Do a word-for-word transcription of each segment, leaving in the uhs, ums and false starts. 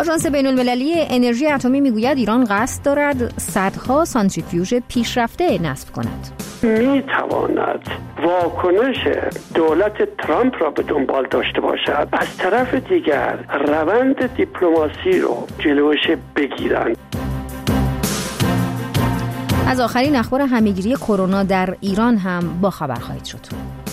آژانس بین‌المللی انرژی اتمی میگوید ایران قصد دارد صدها سانتریفیوژ پیشرفته نصب کند. می تواند واکنش دولت ترامپ را به دنبال داشته باشد، از طرف دیگر روند دیپلماسی رو جلوش بگیرند. از آخرین اخبار همه‌گیری کرونا در ایران هم با خبر خواهید شد.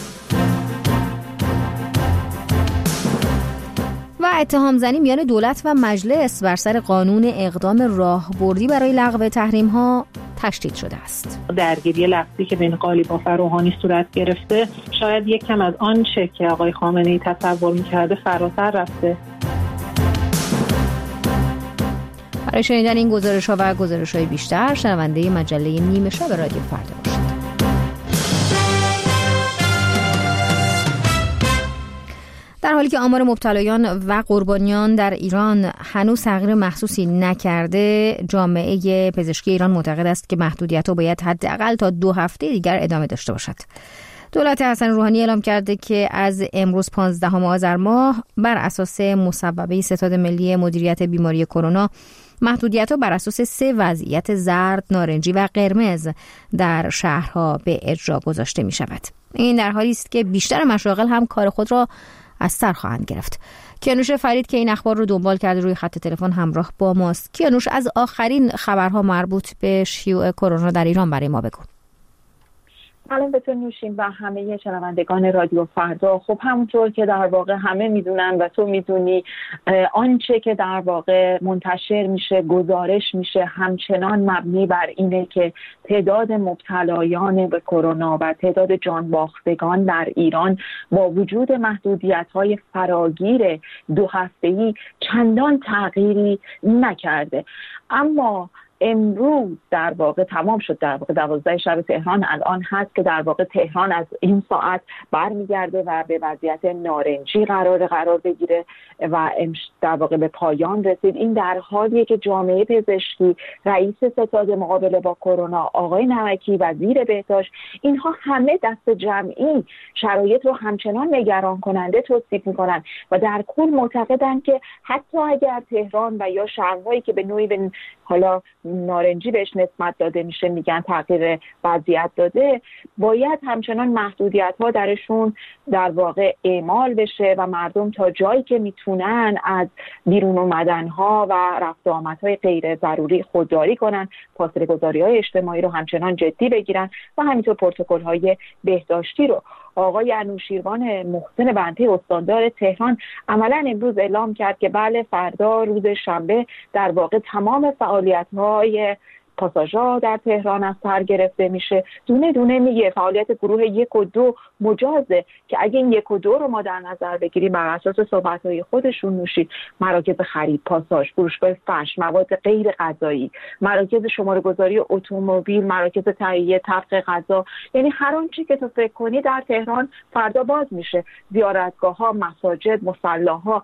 و اتهام زنی میان دولت و مجلس بر سر قانون اقدام راهبردی برای لغو تحریم‌ها تشدید شده است. درگیری لفظی که بین قالیباف و روحانی صورت گرفته شاید یک کم از آنچه که آقای خامنه‌ای تصور می‌کرده فراتر رفته. برای شنیدن این گزارش‌ها و گزارش‌های بیشتر شنونده مجله نیمه شب رادیو فردا باشید. در حالی که آمار مبتلایان و قربانیان در ایران هنوز تغییر محسوسی نکرده، جامعه پزشکی ایران معتقد است که محدودیت‌ها باید حداقل تا دو هفته دیگر ادامه داشته باشد. دولت حسن روحانی اعلام کرده که از امروز پانزدهم آذر ماه بر اساس مصوبه ستاد ملی مدیریت بیماری کرونا محدودیت‌ها بر اساس سه وضعیت زرد، نارنجی و قرمز در شهرها به اجرا گذاشته می‌شود. این در حالی است که بیشتر مشاغل هم کار خود را از سر خواهند گرفت. کیانوش فرید که این اخبار رو دنبال کرده روی خط تلفن همراه با ماست. کیانوش، از آخرین خبرها مربوط به شیوع کرونا در ایران برای ما بگو. سلام به تو نوشین و همه شنوندگان رادیو فردا. خب همونطور که در واقع همه میدونن و تو میدونی، آنچه که در واقع منتشر میشه، گزارش میشه، همچنان مبنی بر اینه که تعداد مبتلایان به کرونا و تعداد جان باختگان در ایران با وجود محدودیت‌های فراگیر دو هفته‌ای چندان تغییری نکرده. اما امروز در واقع تمام شد، در واقع دوازده شب تهران الان هست که در واقع تهران از این ساعت برمیگرده و به وضعیت نارنجی قرار قرار بگیره و در واقع به پایان رسید. این در حالیه که جامعه پزشکی، رئیس ستاد مقابله با کرونا آقای نمکی، وزیر بهداشت، اینها همه دست جمعی شرایط رو همچنان نگران کننده توصیف میکنن و در کل معتقدن که حتی اگر تهران و یا شهرهایی که به نوعی به حالا نارنجی بهش نسبت داده میشه میگن تغییر وضعیت داده، باید همچنان محدودیت ها درشون در واقع اعمال بشه و مردم تا جایی که میتونن از بیرون اومدن ها و رفت و آمدهای غیر ضروری خودداری کنن، فاصله گذاری های اجتماعی رو همچنان جدی بگیرن و همینطور پروتکل های بهداشتی رو. آقای انوشیروان محسن بنده استاندار تهران عملاً امروز اعلام کرد که بله، فردا روز شنبه در واقع تمام فعالیت‌های پاساژها در تهران از سر گرفته میشه. دونه دونه میگه فعالیت گروه یک و دو مجازه که اگه این یک و دو رو ما در نظر بگیریم بر اساس صحبت‌های خودشون نوشید، مراکز خرید، پاساژ، فروشگاه فرش، مواد غیر غذایی، مراکز شماره‌گذاری اتومبیل، مراکز تهیه طبق غذا، یعنی هر آنچه که تو فکر کنی در تهران فردا باز میشه. زیارتگاه‌ها، مساجد، مصلاها،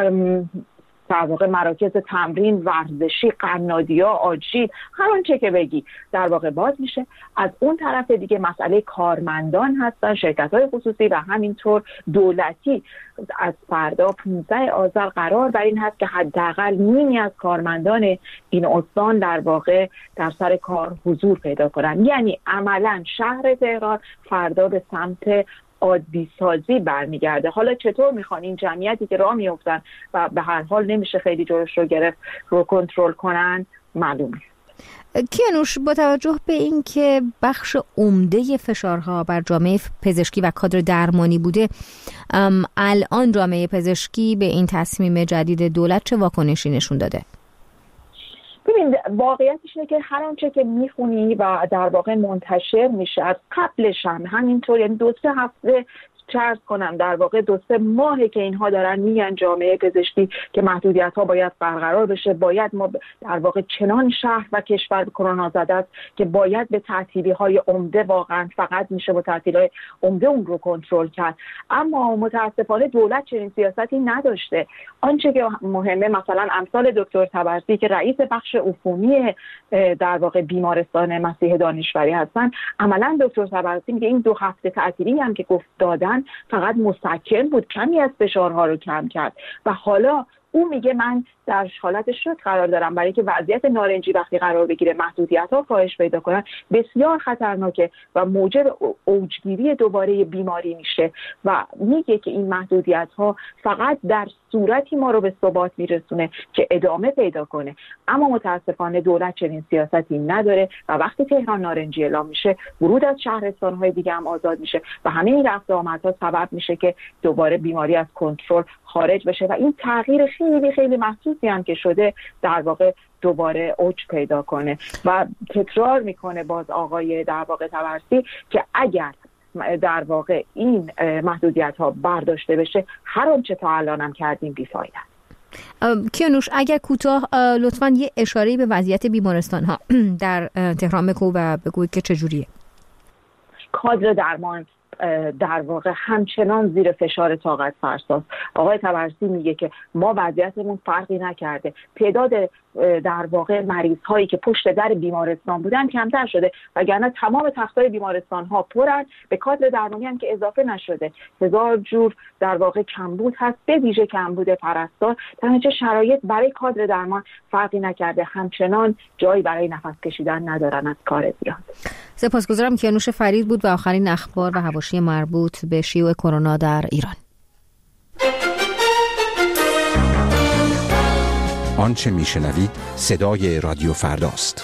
در واقع مراکز تمرین، ورزشی، قنادی‌ها، آجیل، هر آنچه که بگی در واقع باز میشه. از اون طرف دیگه مسئله کارمندان هستن، شرکت‌های خصوصی و همینطور دولتی. از فردا پانزدهم آذر قرار بر این هست که حداقل نیمی از کارمندان این استان در واقع در سر کار حضور پیدا کنن. یعنی عملاً شهر تهران فردا به سمت عادی سازی برمیگرده. حالا چطور میخوان این جمعیتی که راه میافتن و به هر حال نمیشه خیلی جلوش رو گرفت رو کنترل کنن معلومه. کیانوش، با توجه به این که بخش عمده فشارها بر جامعه پزشکی و کادر درمانی بوده، الان جامعه پزشکی به این تصمیم جدید دولت چه واکنشی نشون داده؟ ببین، واقعیتش اینه که هر آنچه که میخونی و در واقع منتشر میشه از قبلش هم همینطور، یعنی دو سه هفته چرز کنم در واقع دو سه ماهه که اینها دارن میگن جامعه پزشکی که محدودیت ها باید برقرار بشه، باید ما در واقع چنان شهر و کشور به کرونا زده است که باید به تعطیلی های عمده، واقعا فقط میشه با تعطیلی های عمده اون رو کنترل کرد. اما متاسفانه دولت چنین سیاستی نداشته. آنچه که مهمه مثلا امثال دکتر طبرزی که رئیس بخش عفونی در واقع بیمارستان مسیح دانشوری هستن، عملا دکتر طبرزی میگه این دو هفته تعطیلی هم که گفت دادن فقط مسکن بود، کمی از فشارها رو کم کرد و حالا او میگه من در حالت شوک قرار دارم، برای که وضعیت نارنجی وقتی قرار بگیره محدودیت‌ها کاهش پیدا کنن بسیار خطرناکه و موجب اوجگیری دوباره بیماری میشه و میگه که این محدودیت‌ها فقط در صورتی ما رو به ثبات میرسونه که ادامه پیدا کنه. اما متاسفانه دولت چنین سیاستی نداره و وقتی تهران نارنجی اعلام میشه ورود از شهرستان‌های دیگه هم آزاد میشه و همه این رفت و آمدها سبب میشه که دوباره بیماری از کنترل خارج بشه و این تغییر خیلی خیلی محسوسی هم که شده در واقع دوباره اوج پیدا کنه و تکرار میکنه باز آقای در واقع طبرسی که اگر در واقع این محدودیت ها برداشته بشه هر آنچه تا الان هم کردیم بیفایده. کیانوش اگر کوتاه لطفاً یه اشاره‌ای به وضعیت بیمارستان ها در تهران بگو و بگوید که چجوریه. کادر درمان در واقع همچنان زیر فشار طاقت فرساست. آقای طبرسی میگه که ما وضعیتمون فرقی نکرده، تعداد در واقع مریض هایی که پشت در بیمارستان بودن کمتر شده وگرنه تمام تختای بیمارستان ها پرن، به کادر درمانی هم که اضافه نشده. هزار جور در واقع کمبود هست، به ویژه کمبود پرستار. در نتیجه شرایط برای کادر درمان فرقی نکرده، همچنان جایی برای نفس کشیدن ندارن از کار زیاد. سپاسگزارم. کیانوش فرید بود و آخرین اخبار و حواشی مربوط به شیوع کرونا در ایران. آنچه میشنوید صدای رادیو فرداست.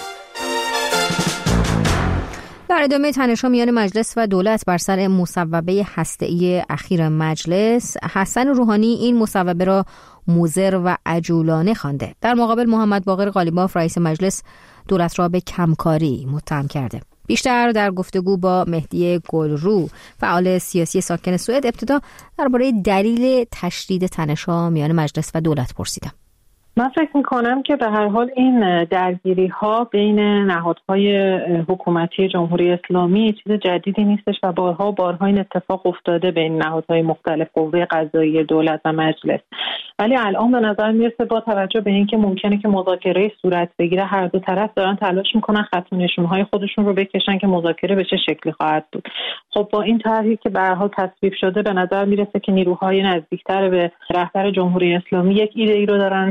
در ادامه تنش‌ها میان مجلس و دولت بر سر مصوبه هسته‌ای اخیر مجلس، حسن روحانی این مصوبه را مضر و عجولانه خوانده. در مقابل محمد باقر قالیباف رئیس مجلس دولت را به کمکاری متهم کرده. بیشتر در گفتگو با مهدی گلرو فعال سیاسی ساکن سوئد ابتدا درباره دلیل تشدید تنش‌ها میان مجلس و دولت پرسیدم. من فکر میکنم که به هر حال این درگیری ها بین نهادهای حکومتی جمهوری اسلامی چیز جدیدی نیستش و بارها و بارها این اتفاق افتاده بین نهادهای مختلف، قوه قضاییه، دولت و مجلس. ولی الان به نظر میرسه با توجه به اینکه ممکنه که مذاکره صورت بگیره، هر دو طرف دارن تلاش میکنن خط و نشونهای خودشون رو بکشن که مذاکره به چه شکلی خواهد بود. خب با این طرحی که به هر حال تصویب شده به نظر میرسه که نیروهای نزدیکتر به رهبر جمهوری اسلامی یک ایده ای رو دارن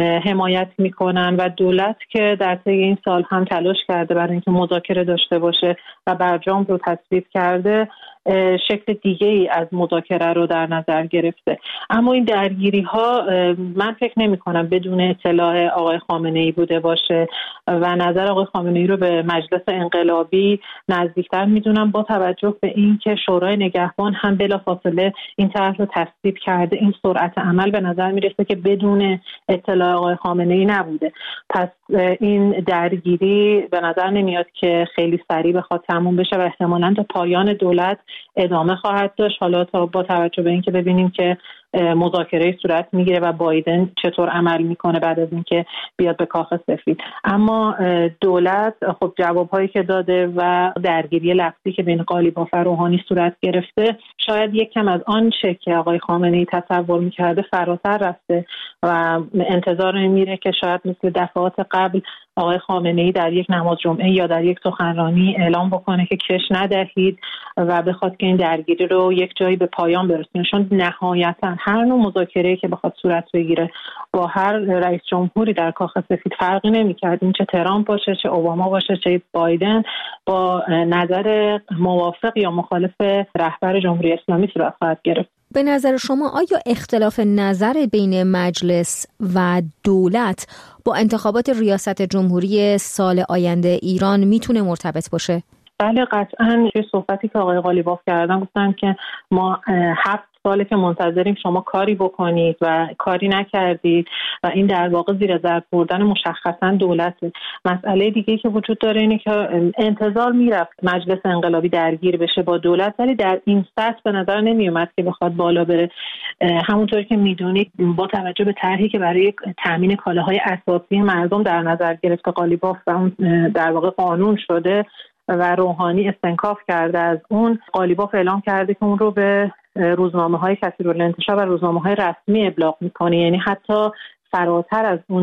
حمایت میکنن و دولت که در طی این سال هم تلاش کرده برای اینکه مذاکره داشته باشه و برجام رو تصویب کرده، شکل دیگه ای از مذاکره رو در نظر گرفته. اما این درگیری ها من فکر نمی کنم بدون اطلاع آقای خامنه ای بوده باشه و نظر آقای خامنه ای رو به مجلس انقلابی نزدیکتر میدونم، با توجه به اینکه شورای نگهبان هم بلافاصله این طرح رو تصویب کرده. این سرعت عمل به نظر میرسه که بدون اطلاع آقای خامنه ای نبوده. پس این درگیری به نظر نمیاد که خیلی سریع بخواد تموم بشه و احتمالاً تا پایان دولت ادامه خواهد داشت. حالا تا با توجه به اینکه ببینیم که مذاکره صورت میگیره و بایدن چطور عمل میکنه بعد از اینکه بیاد به کاخ سفید. اما دولت خب جوابهایی که داده و درگیری لفظی که بین قالیباف و روحانی صورت گرفته شاید یک کم از آنچه که آقای خامنه ای تصور میکرده فراتر رفته و انتظار میره که شاید مثل دفعات قبل آقای خامنه ای در یک نماز جمعه یا در یک سخنرانی اعلام بکنه که کش ندهید و بخواد که این درگیری رو یک جایی به پایان برسونه، چون نهایتا هر نوع مذاکره‌ای که بخواد صورت بگیره با هر رئیس جمهوری در کاخ سفید فرقی نمی‌کرد، این چه ترامپ باشه، چه اوباما باشه، چه بایدن، با نظر موافق یا مخالف رهبر جمهوری اسلامی صورت خواهد گرفت. به نظر شما آیا اختلاف نظر بین مجلس و دولت با انتخابات ریاست جمهوری سال آینده ایران میتونه مرتبط باشه؟ بله قطعاً. یه صحبتی که آقای قالیباف کردن گفتن که ما هفت ساله که منتظریم شما کاری بکنید و کاری نکردید و این در واقع زیر ضرب بردن مشخصاً دولته. مسئله دیگه‌ای که وجود داره اینه که انتظار میرفت مجلس انقلابی درگیر بشه با دولت، ولی در این سطح به نظر نمیومد که بخواد بالا بره. همونطور که میدونید با توجه به طرحی که برای تامین کالاهای اساسی مردم در نظر گرفته قالیباف و اون در واقع قانون شده و روحانی استنکاف کرده از اون، قالیباف اعلام کرده که اون رو به روزنامه های کثیرالانتشار و روزنامه های رسمی ابلاغ میکنه، یعنی حتی فراتر از اون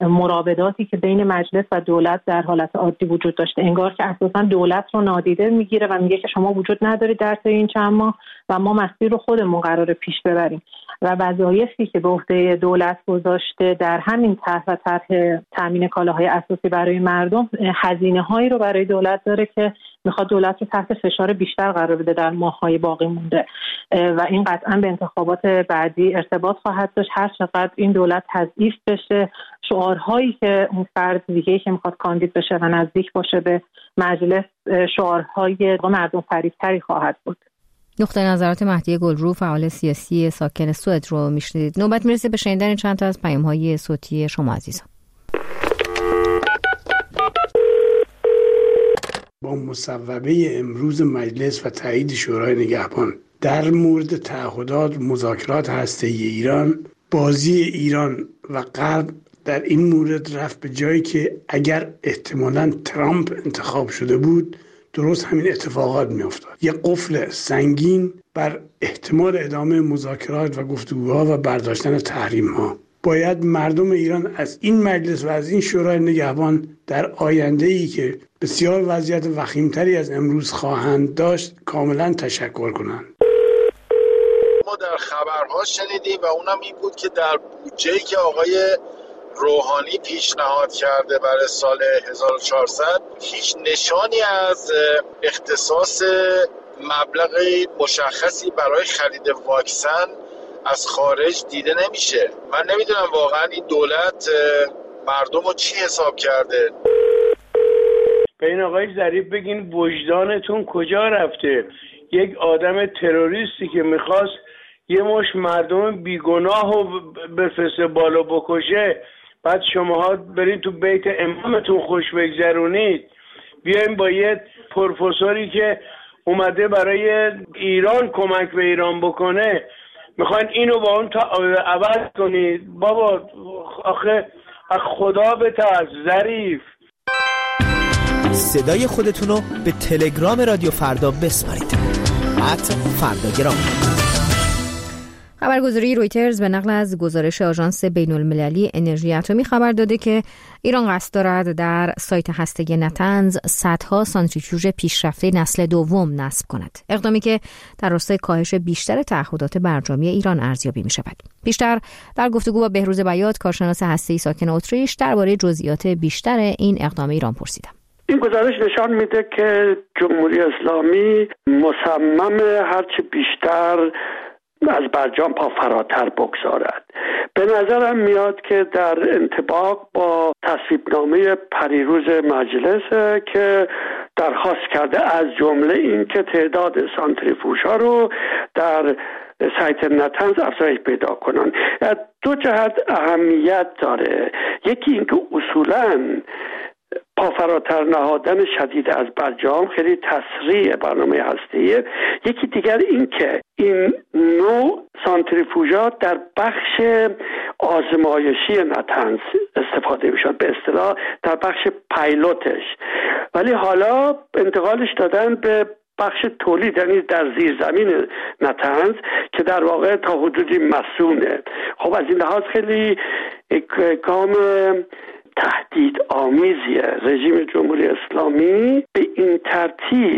مراوداتی که بین مجلس و دولت در حالت عادی وجود داشته. انگار که اساساً دولت رو نادیده میگیره و میگه که شما وجود ندارید در طی این چند ماه و ما مسیر رو خودمون قراره پیش ببریم و وظایفی که به عهده دولت گذاشته در همین طرح و طرح تامین کالاهای اساسی برای مردم، هزینه‌هایی رو برای دولت داره که میخواد دولت رو تحت فشار بیشتر قرار بده در ماه‌های باقی مونده و این قطعاً به انتخابات بعدی ارتباط خواهد داشت. هر چقدر این دولت تضعیف بشه، شعارهایی که اون فرد دیگه‌ای که میخواد کاندید بشه و نزدیک باشه به مجلس، شعارهای مردم فریب‌تری خواهد بود. نقطه نظرات مهدی گلرو، فعال سیاسی ساکن سوئد رو میشنیدید. نوبت میرسه به شنیدن چند تا از پیام‌های صوتی شما عزیزان. با مصوبه امروز مجلس و تایید شورای نگهبان در مورد تعهدات مذاکرات هسته‌ای ایران، بازی ایران و غرب در این مورد رفت به جایی که اگر احتمالاً ترامپ انتخاب شده بود درست همین اتفاقات می افتاد. یه قفل سنگین بر احتمال ادامه مذاکرات و گفتگوها و برداشتن تحریم‌ها. باید مردم ایران از این مجلس و از این شورای نگهبان در آینده‌ای که بسیار وضعیت وخیمتری از امروز خواهند داشت کاملا تشکر کنند. ما در خبرها شنیدیم و اونم این بود که در بودجه‌ای که آقای روحانی پیشنهاد کرده برای سال هزار و چهارصد هیچ نشانی از اختصاص مبلغ مشخصی برای خرید واکسن از خارج دیده نمیشه. من نمیدونم واقعا این دولت مردم رو چی حساب کرده. به این آقای ظریف بگین وجدانتون کجا رفته؟ یک آدم تروریستی که میخواست یه مش مردم بیگناه رو بفرسته بالا بکشه، بعد شماها برید تو بیت امامتون خوش بگذرونید. بیایم با یه پروفسوری که اومده برای ایران کمک به ایران بکنه میخواین اینو با اون تا عوض کنید. بابا آخه خدا بترس ظریف. صدای خودتونو به تلگرام رادیو فردا بسپارید. ات فرداگرام. خبرگزاری رویترز به نقل از گزارش آژانس بین‌المللی انرژی اتمی خبر داده که ایران قصد دارد در سایت هسته‌ای نتنز صدها سانتریفیوژ پیشرفته نسل دوم نصب کند. اقدامی که در راستای کاهش بیشتر تعهدات برجامی ایران ارزیابی می شود. بیشتر در گفتگو با بهروز بیات، کارشناس هسته‌ای ساکن اتریش، درباره جزئیات بیشتر این اقدام ایران پرسیدم. این گزارش نشان میده که جمهوری اسلامی مصمم هرچه بیشتر از برجام پا فراتر بگذارد. به نظرم میاد که در انطباق با تصویبنامه پریروز مجلس که درخواست کرده از جمله این که تعداد سانتریفوژها رو در سایت نتنز افزایش پیدا کنن. دو جهت اهمیت داره. یکی اینکه اصولاً پا فراتر نهادن شدید از برجام خیلی تسریع برنامه هسته‌ایه. یکی دیگر این که این نوع سانتریفوژات در بخش آزمایشی نتنز استفاده میشن، به اصطلاح در بخش پایلوتش، ولی حالا انتقالش دادن به بخش تولید، یعنی در زیر زمین نتنز که در واقع تا حدودی مسئونه. خب از این لحاظ خیلی گام تهدید آمیزیه. رژیم جمهوری اسلامی به این ترتیب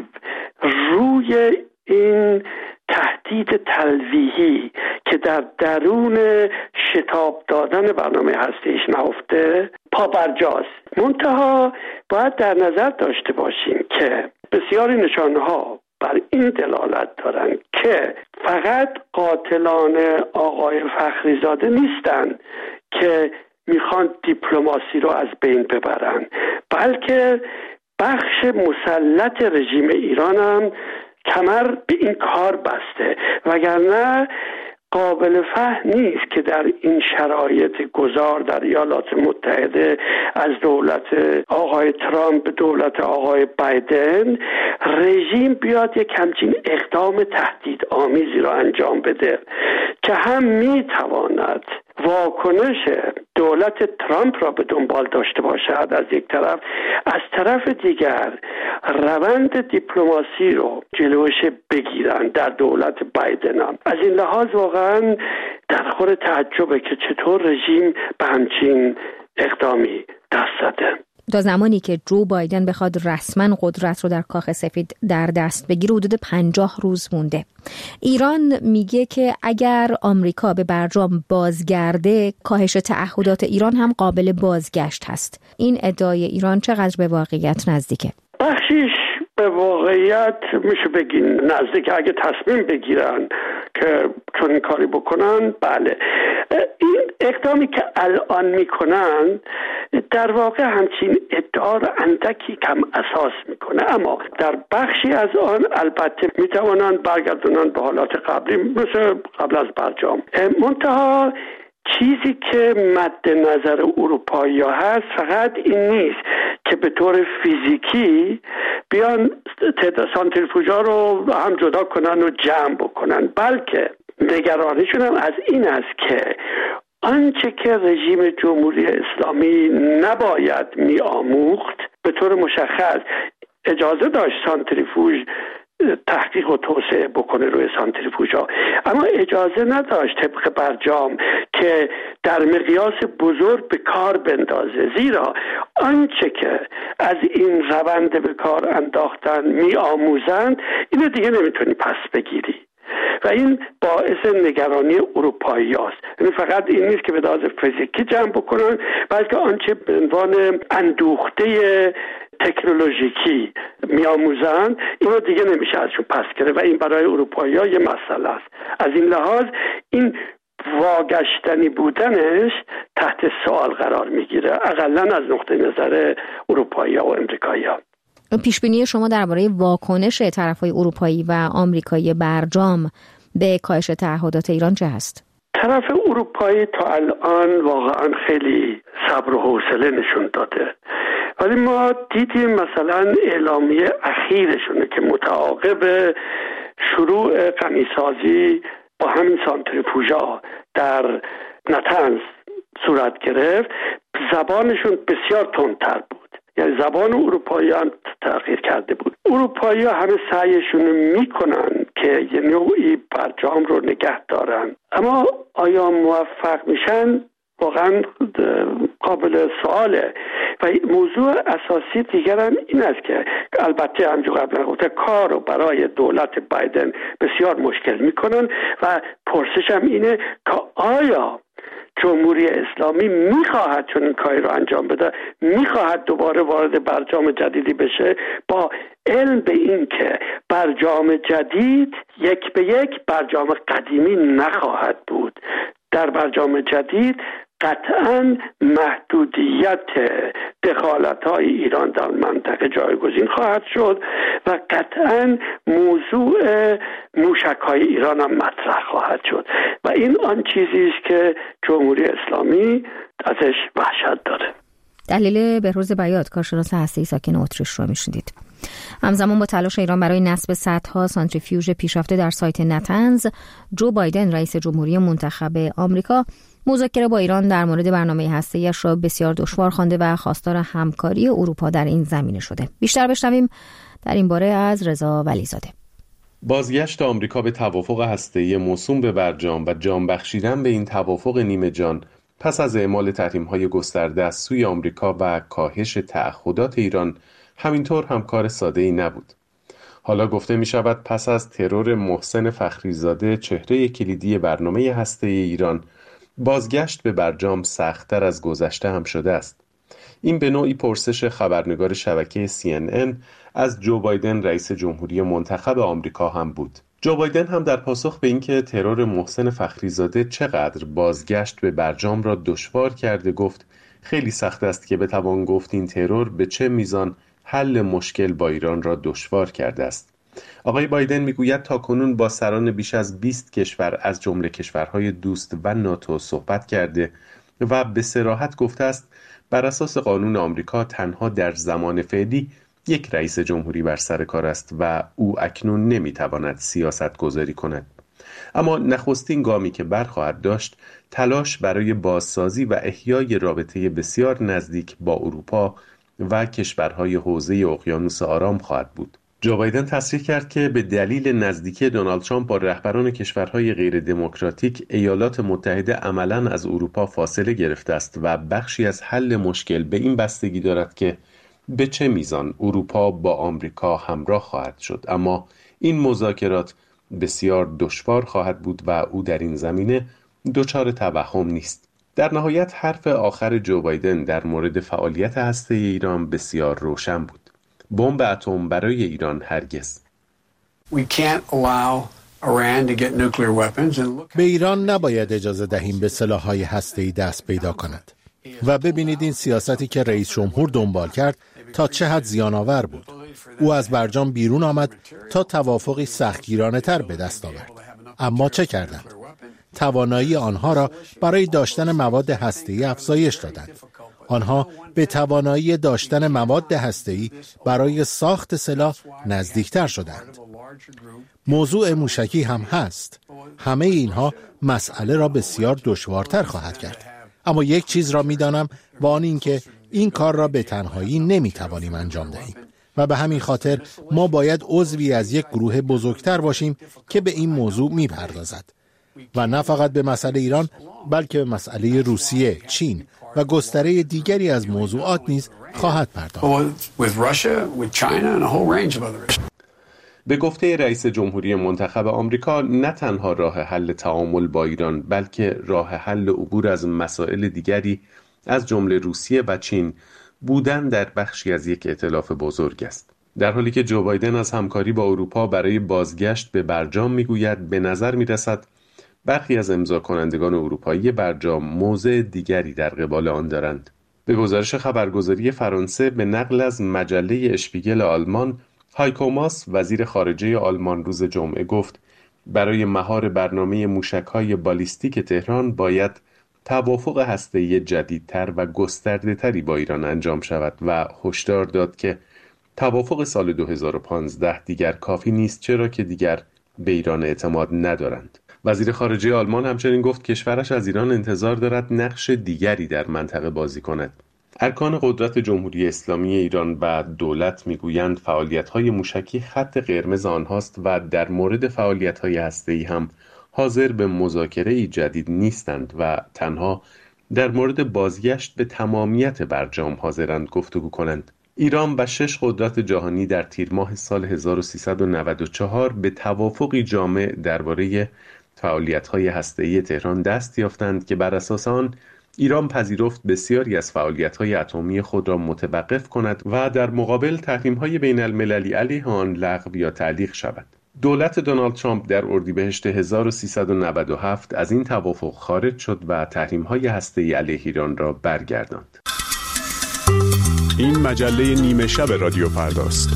روی این تهدید تلویحی که در درون شتاب دادن برنامه هسته‌ایش نهفته پابرجاست. منتها باید در نظر داشته باشیم که بسیاری نشانه‌ها بر این دلالت دارند که فقط قاتلان آقای فخریزاده نیستند که میخوان دیپلماسی رو از بین ببرن، بلکه بخش مسلط رژیم ایران هم کمر به این کار بسته، وگرنه قابل فهم نیست که در این شرایط گذار در ایالات متحده از دولت آقای ترامپ به دولت آقای بایدن رژیم بیاد یک همچین اقدام تهدید آمیزی را انجام بده که هم میتواند واکنش دولت ترامپ را به دنبال داشته باشد از یک طرف، از طرف دیگر روند دیپلماسی رو جلوش بگیرن در دولت بایدن هم. از این لحاظ واقعا در خور تعجبه که چطور رژیم به همچین اقدامی دست زده. تا زمانی که جو بایدن بخواد رسما قدرت رو در کاخ سفید در دست بگیره حدود پنجاه روز مونده. ایران میگه که اگر آمریکا به برجام بازگرده کاهش تعهدات ایران هم قابل بازگشت هست. این ادعای ایران چقدر به واقعیت نزدیکه؟ بخشیش به واقعیت میشه بگین نزدیک. اگه تصمیم بگیرن که چون این کاری بکنن، بله. این اقدامی که الان میکنن در واقع همچین ادعا را اندکی کم اساس میکنه، اما در بخشی از آن البته میتوانند برگردونن به حالات قبلی مثل قبل از برجام. منتها چیزی که مد نظر اروپایی ها هست فقط این نیست که به طور فیزیکی بیان تعداد سانتریفوژها رو هم جدا کنن و جمع بکنن، بلکه نگرانیشون هم از این است که آنچه که رژیم جمهوری اسلامی نباید می آموخت به طور مشخص اجازه داشت سانتریفوژ تحقیق و توسعه بکنه روی سانتریفوژها، اما اجازه نداشت طبق برجام که در مقیاس بزرگ به کار بندازه، زیرا آنچه که از این روند به کار انداختن می آموزند اینو دیگه نمیتونی پس بگیری و این باعث نگرانی اروپایی هست. یعنی فقط این نیست که به لحاظ فیزیکی جمع بکنن، بلکه آنچه به عنوان اندوخته تکنولوژیکی میآموزند اینو دیگه نمیشه ازشون پس گرفت و این برای اروپایی ها یه مسئله است. از این لحاظ این واگشتنی بودنش تحت سوال قرار میگیره، اقلا از نقطه نظر اروپایی ها و امریکایی ها. پیشبینی شما درباره واکنش طرفای اروپایی و آمریکایی برجام به کاهش تعهدات ایران چه هست؟ طرف اروپایی تا الان واقعا خیلی صبر و حوصله نشون داده، ولی ما دیدیم مثلا اعلامیه اخیرشونه که متعاقب شروع غنیسازی با همین سانتریفوژها در نتنز صورت گرفت، زبانشون بسیار تندتر بود. یعنی زبان اروپایی هم تغییر کرده بود. اروپایی ها همه سعیشون میکنن که یه نوعی برجام رو نگه دارن، اما آیا موفق میشن؟ واقعا قابل سواله. و موضوع اساسی دیگر هم این است که البته همجور قبلا گفته کار رو برای دولت بایدن بسیار مشکل میکنن و پرسش هم اینه که آیا جمهوری اسلامی میخواهد چون این کاری رو انجام بده، میخواهد دوباره وارد برجام جدیدی بشه، با علم به این که برجام جدید یک به یک برجام قدیمی نخواهد بود. در برجام جدید قطعاً محدودیت دخالت‌های ایران در منطقه جایگزین خواهد شد و قطعاً موضوع موشک‌های ایران هم مطرح خواهد شد و این آن چیزی است که جمهوری اسلامی ازش وحشت داره. دلیل بهروز بیات، کارشناس هسته‌ای ساکن اتریش رو میشنیدید. همزمان با تلاش ایران برای نصب صدها سانتریفیوژ پیشرفته در سایت نتنز، جو بایدن رئیس جمهوری منتخب آمریکا مذاکره با ایران در مورد برنامه هسته‌ایش را بسیار دشوار خوانده و خواستار همکاری اروپا در این زمینه شده. بیشتر بشنویم در این باره از رضا ولیزاده. بازگشت آمریکا به توافق هسته‌ای موسوم به برجام و جان بخشیدن به این توافق نیمه جان پس از اعمال تحریم‌های گسترده از سوی آمریکا و کاهش تعهدات ایران همینطور هم کار ساده‌ای نبود. حالا گفته می شود پس از ترور محسن فخریزاده چهره کلیدی برنامه هسته‌ای ایران، بازگشت به برجام سخت‌تر از گذشته هم شده است. این به نوعی پرسش خبرنگار شبکه سی ان ان از جو بایدن رئیس جمهوری منتخب آمریکا هم بود. جو بایدن هم در پاسخ به اینکه ترور محسن فخریزاده چقدر بازگشت به برجام را دشوار کرده گفت خیلی سخت است که بتوان گفت این ترور به چه میزان حل مشکل با ایران را دشوار کرده است. آقای بایدن میگوید تاکنون با سران بیش از بیست کشور از جمله کشورهای دوست و ناتو صحبت کرده و به صراحت گفته است بر اساس قانون آمریکا تنها در زمان فعلی یک رئیس جمهوری بر سر کار است و او اکنون نمیتواند سیاست گذاری کند. اما نخستین گامی که برخواهد داشت تلاش برای بازسازی و احیای رابطه بسیار نزدیک با اروپا و کشورهای حوزه اقیانوس آرام خواهد بود. جو بایدن تصریح کرد که به دلیل نزدیکی دونالد ترامپ با رهبران کشورهای غیر دموکراتیک ایالات متحده عملاً از اروپا فاصله گرفته است و بخشی از حل مشکل به این بستگی دارد که به چه میزان اروپا با آمریکا همراه خواهد شد. اما این مذاکرات بسیار دشوار خواهد بود و او در این زمینه دچار توهم نیست. در نهایت حرف آخر جو بایدن در مورد فعالیت هسته‌ای ایران بسیار روشن بود. بمب اتم برای ایران هرگز. به ایران نباید اجازه دهیم به سلاح‌های هسته‌ای دست پیدا کند. و ببینید این سیاستی که رئیس جمهور دنبال کرد تا چه حد زیان‌آور بود. او از برجام بیرون آمد تا توافقی سختگیرانه تر به دست آورد. اما چه کردند؟ توانایی آنها را برای داشتن مواد هسته‌ای افزایش دادند. آنها به توانایی داشتن مواد هسته‌ای برای ساخت سلاح نزدیکتر شدند. موضوع موشکی هم هست. همه اینها مسئله را بسیار دشوارتر خواهد کرد. اما یک چیز را می‌دانم و آن این که این کار را به تنهایی نمی‌توانیم انجام دهیم و به همین خاطر ما باید عضوی از یک گروه بزرگتر باشیم که به این موضوع می‌پردازد و نه فقط به مسئله ایران بلکه به مسئله روسیه، چین و گستره دیگری از موضوعات نیز خواهد پرداخت. به گفته رئیس جمهوری منتخب آمریکا، نه تنها راه حل تعامل با ایران بلکه راه حل عبور از مسائل دیگری از جمله روسیه و چین بودن در بخشی از یک ائتلاف بزرگ است. در حالی که جو بایدن از همکاری با اروپا برای بازگشت به برجام میگوید، به نظر میرسد برخی از امضا کنندگان اروپایی برجام موضع دیگری در قبال آن دارند. به گزارش خبرگزاری فرانسه به نقل از مجله اشپیگل آلمان، هایکو ماس وزیر خارجه آلمان روز جمعه گفت برای مهار برنامه موشک‌های بالیستیک تهران باید توافق هسته‌ای جدیدتر و گسترده‌تری با ایران انجام شود و هشدار داد که توافق سال دو هزار و پانزده دیگر کافی نیست، چرا که دیگر به ایران اعتماد ندارند. وزیر خارجه آلمان همچنین گفت کشورش از ایران انتظار دارد نقش دیگری در منطقه بازی کند. ارکان قدرت جمهوری اسلامی ایران و دولت میگویند فعالیت‌های موشکی خط قرمز آنهاست و در مورد فعالیت‌های هسته‌ای هم حاضر به مذاکره جدید نیستند و تنها در مورد بازگشت به تمامیت برجام حاضرند گفتگو کنند. ایران و شش قدرت جهانی در تیر ماه سال هزار و سیصد و نود و چهار به توافقی جامع درباره فعالیت‌های هسته‌ای تهران دست یافتند که بر اساس آن ایران پذیرفت بسیاری از فعالیت‌های اتمی خود را متوقف کند و در مقابل تحریم‌های بین‌المللی علیه آن لغو یا تعلیق شود. دولت دونالد ترامپ در اردیبهشت هزار و سیصد و نود و هفت از این توافق خارج شد و تحریم‌های هسته‌ای علیه ایران را برگرداند. این مجله نیمه شب رادیو فرداست.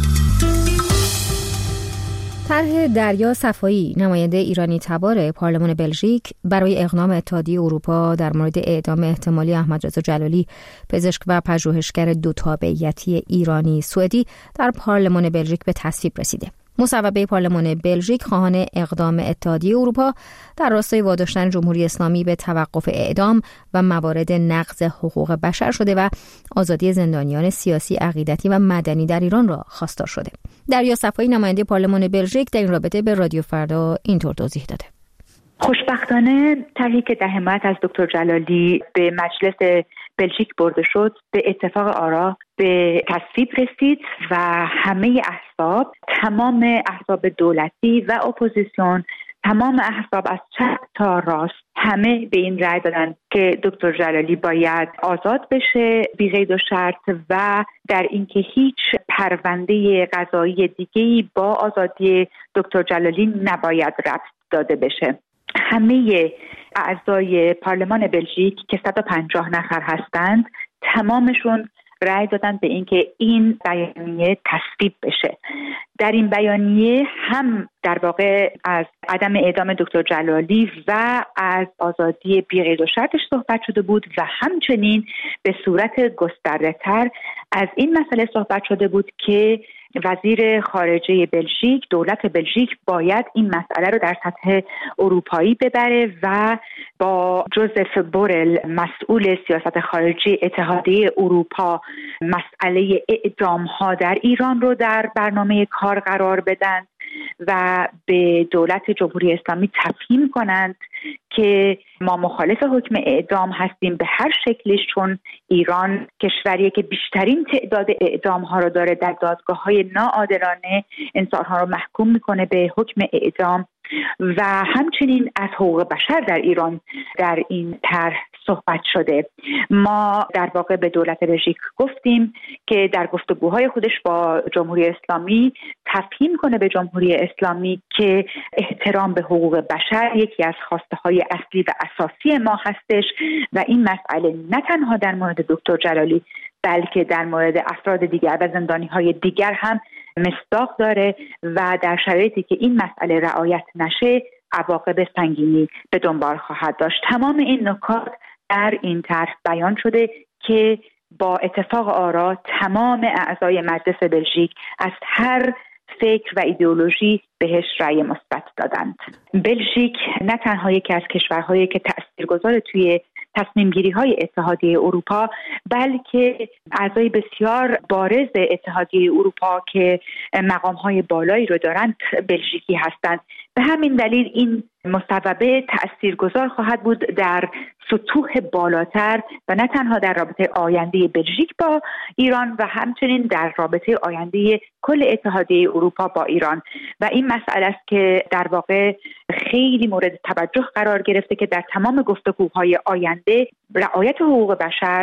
طرح دریا صفایی، نماینده ایرانی تبار پارلمان بلژیک برای اقناع اتحادیه اروپا در مورد اعدام احتمالی احمدرضا جلالی، پزشک و پژوهشگر دو تابعیتی ایرانی سوئدی، در پارلمان بلژیک به تصویب رسیده. مصوبه پارلمان بلژیک خواهان اقدام اتحادیه اروپا در راستای واداشتن جمهوری اسلامی به توقف اعدام و موارد نقض حقوق بشر شده و آزادی زندانیان سیاسی، عقیدتی و مدنی در ایران را خواستار شده. دریا صفایی، نماینده پارلمان بلژیک، در این رابطه به رادیو فردا اینطور توضیح داده: خوشبختانه طرحی که در حمایت از دکتر جلالی به مجلس بلژیک برده شد به اتفاق آرا به تصویب رسید و همه احزاب، تمام احزاب دولتی و اپوزیسیون، تمام احزاب از چپ تا راست، همه به این رأی دادن که دکتر جلالی باید آزاد بشه بی قید و شرط و در اینکه هیچ پرونده قضایی دیگه‌ای با آزادی دکتر جلالی نباید ربط داده بشه. همه اعضای پارلمان بلژیک که صد و پنجاه نفر هستند، تمامشون رأی دادن به اینکه این بیانیه تصویب بشه. در این بیانیه هم در واقع از عدم اعدام دکتر جلالی و از آزادی بی قید و شرطش صحبت شده بود و همچنین به صورت گسترده‌تر از این مسئله صحبت شده بود که وزیر خارجه بلژیک، دولت بلژیک باید این مسئله رو در سطح اروپایی ببره و با جوزف بورل مسئول سیاست خارجی اتحادیه اروپا مسئله اعدام ها در ایران رو در برنامه کار قرار بدن و به دولت جمهوری اسلامی تفهیم کنند که ما مخالف حکم اعدام هستیم به هر شکلش، چون ایران کشوریه که بیشترین تعداد اعدام ها رو داره، در دادگاه های ناعادلانه انسان ها رو محکوم میکنه به حکم اعدام و همچنین از حقوق بشر در ایران در این طرح صحبت شده. ما در واقع به دولت بلژیک گفتیم که در گفتگوهای خودش با جمهوری اسلامی تفهیم کنه به جمهوری اسلامی که احترام به حقوق بشر یکی از خواسته های اصلی و اساسی ما هستش و این مسئله نه تنها در مورد دکتر جلالی بلکه در مورد افراد دیگر و زندانی های دیگر هم مصداق داره و در شرایطی که این مسئله رعایت نشه عواقب سنگینی به دنبال خواهد داشت. تمام این نکات در این طرح بیان شده که با اتفاق آرا تمام اعضای مجلس بلژیک از هر فکر و ایدئولوژی بهش رأی مثبت دادند. بلژیک نه تنها یکی از کشورهایی که تاثیرگذار توی تصمیم گیری های اتحادیه اروپا، بلکه اعضای بسیار بارز اتحادیه اروپا که مقام های بالایی رو دارند بلژیکی هستند. به همین دلیل این مصوبه تاثیرگذار خواهد بود در سطوح بالاتر و نه تنها در رابطه آینده بلژیک با ایران و همچنین در رابطه آینده کل اتحادیه اروپا با ایران و این مسئله است که در واقع خیلی مورد توجه قرار گرفته که در تمام گفتگوهای آینده رعایت حقوق بشر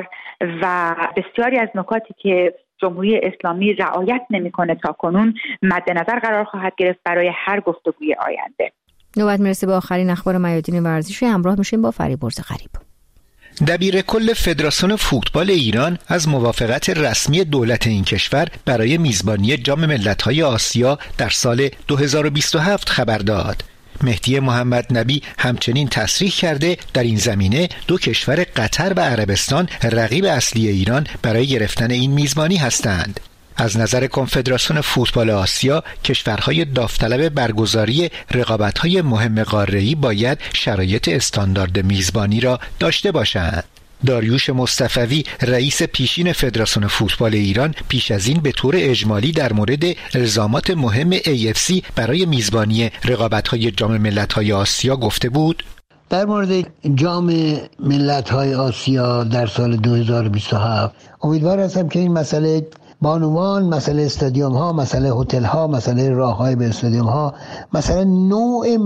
و بسیاری از نکاتی که جمهوری اسلامی رعایت نمی‌کنه تا کنون مد نظر قرار خواهد گرفت برای هر گفتگوی آینده. نوبت میرسه به آخرین اخبار میادین ورزشی. همراه میشیم با فریبرز غریب. دبیر کل فدراسیون فوتبال ایران از موافقت رسمی دولت این کشور برای میزبانی جام ملت‌های آسیا در سال دو هزار و بیست و هفت خبر داد. مهدی محمد نبی همچنین تصریح کرده در این زمینه دو کشور قطر و عربستان رقیب اصلی ایران برای گرفتن این میزبانی هستند. از نظر کنفدراسیون فوتبال آسیا، کشورهای داوطلب برگزاری رقابت‌های مهم قاره‌ای باید شرایط استاندارد میزبانی را داشته باشند. داریوش مصطفوی رئیس پیشین فدراسیون فوتبال ایران پیش از این به طور اجمالی در مورد الزامات مهم ای اف سی برای میزبانی رقابت‌های جام ملت‌های آسیا گفته بود: در مورد جام ملت‌های آسیا در سال دو هزار و بیست و هفت امیدوار هستم که این مسئله بانوان، مسئله استادیوم ها، مسئله هتل ها، مسئله راههای به استادیوم ها، مسئله نوع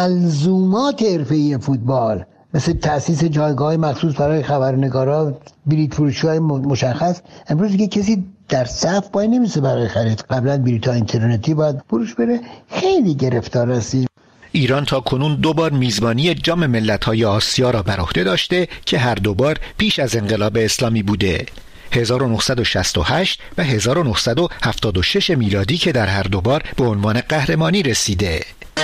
ملزومات حرفه‌ای فوتبال مثل تأسیس جایگاه مخصوص برای خبرنگارا، بلیط فروشی‌های مشخص. امروز که کسی در صف پای نمیسه برای خرید، قبلا بلیط اینترنتی باید فروش بره، خیلی گرفتار هستیم. ایران تا کنون دو بار میزبانی جام ملت‌های آسیا را بر عهده داشته که هر دو بار پیش از انقلاب اسلامی بوده. هزار و نهصد و شصت و هشت و هزار و نهصد و هفتاد و شش میلادی که در هر دو بار به عنوان قهرمانی رسیده.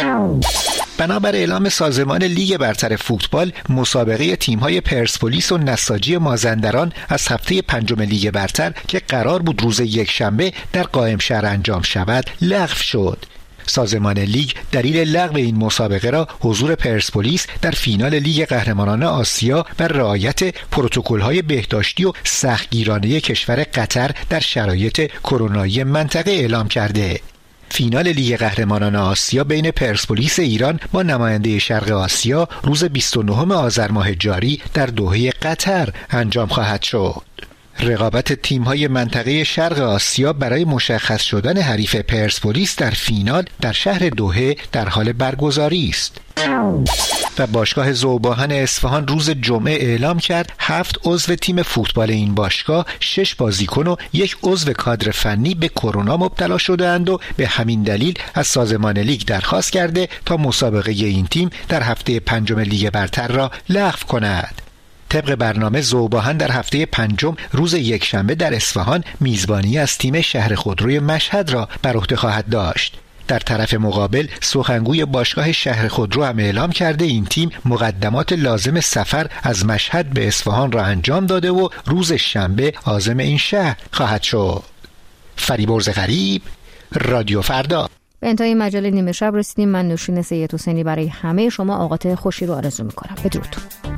بنابر اعلام سازمان لیگ برتر فوتبال، مسابقه تیم‌های پرسپولیس و نساجی مازندران از هفته پنجم لیگ برتر که قرار بود روز یکشنبه در قائمشهر انجام شود، لغو شد. سازمان لیگ دلیل لغو این مسابقه را حضور پرسپولیس در فینال لیگ قهرمانان آسیا بر رعایت پروتکل‌های بهداشتی و سختگیرانه کشور قطر در شرایط کرونایی منطقه اعلام کرده. فینال لیگ قهرمانان آسیا بین پرسپولیس ایران با نماینده شرق آسیا روز بیست و نهم آذر ماه جاری در دوحه قطر انجام خواهد شد. رقابت تیم‌های منطقه شرق آسیا برای مشخص شدن حریف پرسپولیس در فینال در شهر دوحه در حال برگزاری است. و باشگاه ذوباهن اصفهان روز جمعه اعلام کرد هفت عضو تیم فوتبال این باشگاه، شش بازیکن و یک عضو کادر فنی به کرونا مبتلا شده‌اند و به همین دلیل از سازمان لیگ درخواست کرده تا مسابقه این تیم در هفته پنجم لیگ برتر را لغو کند. طبق برنامه ذوباهن در هفته پنجم روز یکشنبه در اصفهان میزبانی از تیم شهر خودروی مشهد را بر عهده خواهد داشت. در طرف مقابل سخنگوی باشگاه شهر خودرو هم اعلام کرده این تیم مقدمات لازم سفر از مشهد به اصفهان را انجام داده و روز شنبه عازم این شهر خواهد شد. فریبرز غریب، رادیو فردا. به انتهای مجله نیمه شب رسیدیم. من نوشین سید حسینی برای همه شما اوقات خوشی رو آرزو میکنم. بدرود.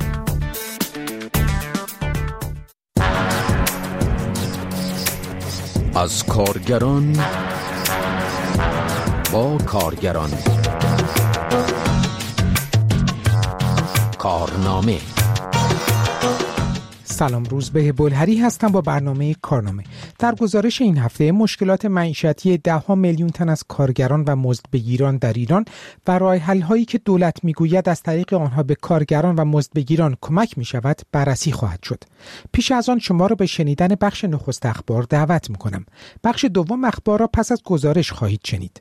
از کارگران با کارگران، کارنامه. سلام، روزبه بلهری هستم با برنامه کارنامه. در گزارش این هفته مشکلات معیشتی ده ها میلیون تن از کارگران و مزدبگیران در ایران و راه حل هایی که دولت میگوید از طریق آنها به کارگران و مزدبگیران کمک می شود بررسی خواهد شد. پیش از آن شما را به شنیدن بخش نخست اخبار دعوت می کنم. بخش دوم اخبار را پس از گزارش خواهید شنید.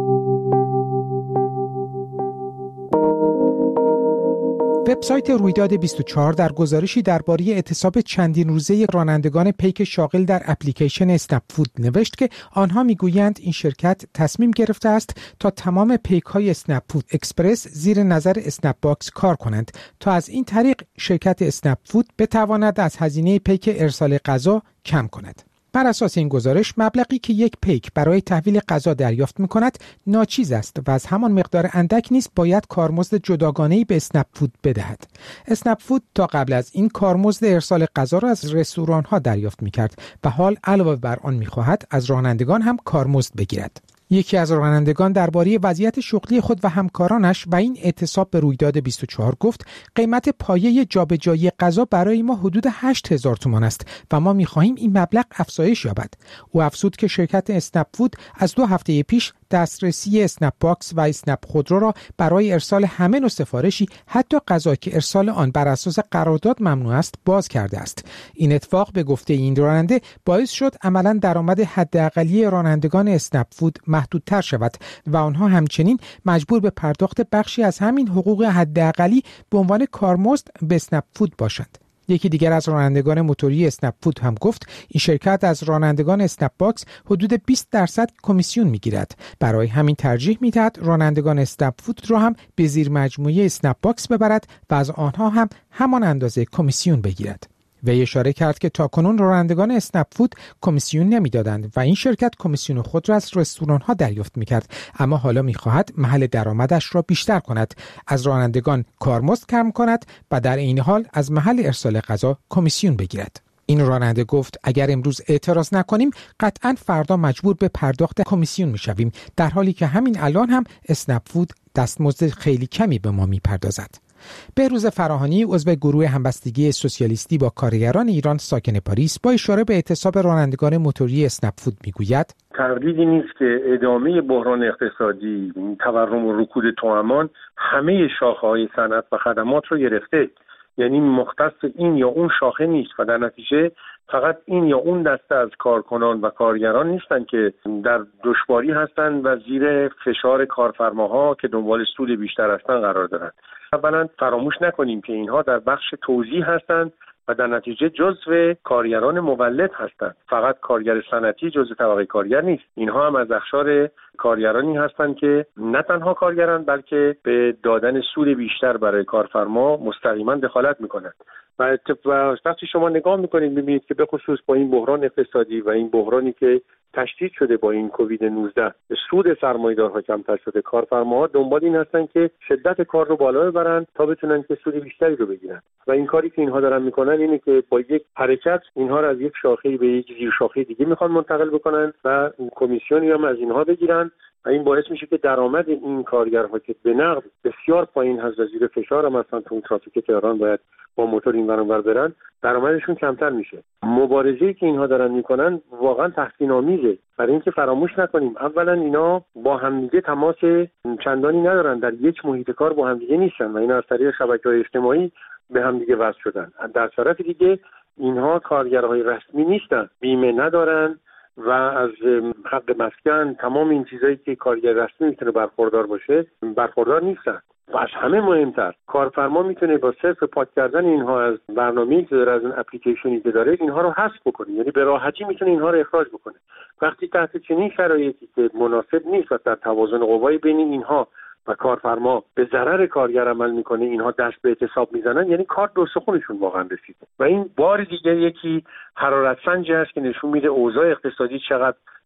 وبسایت رویداد بیست و چهار در گزارشی درباره اعتصاب چندین روزه رانندگان پیک شاغل در اپلیکیشن اسنپ فود نوشت که آنها میگویند این شرکت تصمیم گرفته است تا تمام پیک های اسنپ فود اکسپرس زیر نظر اسنپ باکس کار کنند تا از این طریق شرکت اسنپ فود بتواند از هزینه پیک ارسال غذا کم کند. بر اساس این گزارش مبلغی که یک پیک برای تحویل غذا دریافت می‌کند ناچیز است و از همان مقدار اندک نیز باید کارمزد جداگانه‌ای به اسنپ فود بدهد. اسنپ فود تا قبل از این کارمزد ارسال غذا را از رستوران‌ها دریافت می‌کرد و حال علاوه بر آن می‌خواهد از رانندگان هم کارمزد بگیرد. یکی از رانندگان درباره وضعیت شغلی خود و همکارانش و این اعتصاب به رویداد بیست و چهار گفت قیمت پایه جابجایی غذا برای ما حدود هشت هزار تومان است و ما می‌خواهیم این مبلغ افزایش یابد. او افزود که شرکت اسنپ فود از دو هفته پیش دسترسی اسنپ باکس و اسنپ خودرو را برای ارسال همه نوع سفارشی حتی غذا که ارسال آن بر اساس قرارداد ممنوع است باز کرده است. این اتفاق به گفته این راننده باعث شد عملاً درآمد حداقلی رانندگان اسنپ فود محدودتر شود و آنها همچنین مجبور به پرداخت بخشی از همین حقوق حداقلی به عنوان کارمزد به اسنپ فود باشند. یکی دیگر از رانندگان موتوری اسنپ فود هم گفت این شرکت از رانندگان اسنپ باکس حدود بیست درصد کمیسیون میگیرد. برای همین ترجیح میدهد رانندگان اسنپ فود را هم به زیر مجموعه اسنپ باکس ببرد و از آنها هم همان اندازه کمیسیون بگیرد. و اشاره کرد که تاکنون رانندگان اسنپ فود کمیسیون نمیدادند و این شرکت کمیسیون خود را از رستوران‌ها دریافت می‌کرد، اما حالا می‌خواهد محل درآمدش را بیشتر کند، از رانندگان کارمزد کم کند و در این حال از محل ارسال غذا کمیسیون بگیرد. این راننده گفت اگر امروز اعتراض نکنیم قطعاً فردا مجبور به پرداخت کمیسیون می‌شویم، در حالی که همین الان هم اسنپ فود دستمزد خیلی کمی به ما می‌پردازد. بهروز فراهانی عضو گروه همبستگی سوسیالیستی با کارگران ایران ساکن پاریس با اشاره به اعتصاب رانندگان موتوری اسنپ فود میگوید تردیدی نیست که ادامه بحران اقتصادی، تورم و رکود توأمان همه شاخه‌های صنعت و خدمات رو گرفته. یعنی مختص این یا اون شاخه نیست و در نتیجه فقط این یا اون دسته از کارکنان و کارگران نیستن که در دشواری هستن و زیر فشار کارفرماها که دنبال سود بیشتر هستن قرار دارن. اولا فراموش نکنیم که اینها در بخش توزیع هستند و در نتیجه جزو کارگران مولد هستند. فقط کارگر صنعتی جزو طبقه کارگر نیست. اینها هم از اخشار کارگرانی هستند که نه تنها کارگران بلکه به دادن سود بیشتر برای کارفرما مستقیما دخالت میکنند. و وقتی شما نگاه میکنید میبینید که به خصوص با این بحران اقتصادی و این بحرانی که تشدید شده با این کووید نوزده سود سرمایه‌دارها کمتر شده، کارفرماها دنبال این هستن که شدت کار رو بالا ببرن تا بتونن که سود بیشتری رو بگیرن و این کاری که اینها دارن میکنن اینه که با یک حرکت اینها رو از یک شاخه به یک زیر شاخه دیگه میخوان منتقل بکنن و کمیسیونی هم از اینها بگیرن و این باعث میشه که درآمد این کارگرها که به نقد بسیار پایین هست و زیر فشار هم مثلا تو ترافیک تهران باید با موتور این ور اون ور برن، درآمدشون کمتر میشه. مبارزه‌ای که اینها دارن میکنن واقعا تحسین آمیزه. برای اینکه فراموش نکنیم اولا اینا با همدیگه تماس چندانی ندارن، در یک محیط کار با همدیگه نیستن و اینا از طریق شبکه‌های اجتماعی به همدیگه وصل شدن. در طرف دیگه اینها کارگرهای رسمی نیستن، بیمه ندارن و از حق مسکن تمام این چیزایی که کارگر رسمی میتونه برخوردار باشه برخوردار نیستن. و از همه مهمتر کارفرما میتونه با صرف پاک کردن اینها از برنامه‌ای که داره، از اون اپلیکیشنی که داره، اینها رو حذف بکنه. یعنی به راحتی میتونه اینها رو اخراج بکنه. وقتی تحت چنین شرایطی که مناسب نیست و در توازن قوای بین اینها و کارفرما به ضرر کارگر عمل میکنه، اینها دست به اعتصاب میزنن، یعنی کار دو سخونشون واقعا رسید. و این بار دیگه یکی حرارت سنجی است که نشون میده اوضاع اقتصادی چقدر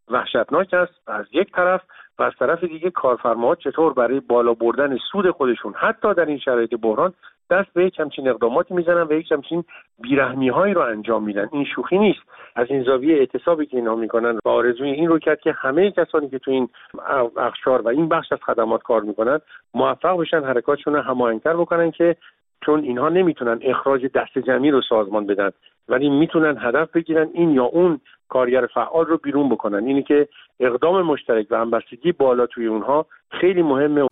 وحشتناک است از یک طرف، و از طرف دیگه کارفرماها چطور برای بالا بردن سود خودشون حتی در این شرایط بحران دست به یک همچین اقداماتی میزنن و یک همچین بیرحمی‌هایی رو انجام میدن. این شوخی نیست. از این زاویه اعتصابی که اینا میکنن و آرزوی این رو کرد که همه کسانی که تو این اقشار و این بخش از خدمات کار میکنن موفق بشن حرکاتشون رو هماهنگ‌تر بکنن، که چون اینها نمیتونن اخراج دست جمعی رو سازمان بدن ولی میتونن هدف بگیرن این یا اون کارگر فعال رو بیرون بکنن. اینی که اقدام مشترک و همبستگی بالا توی اونها خیلی مهمه.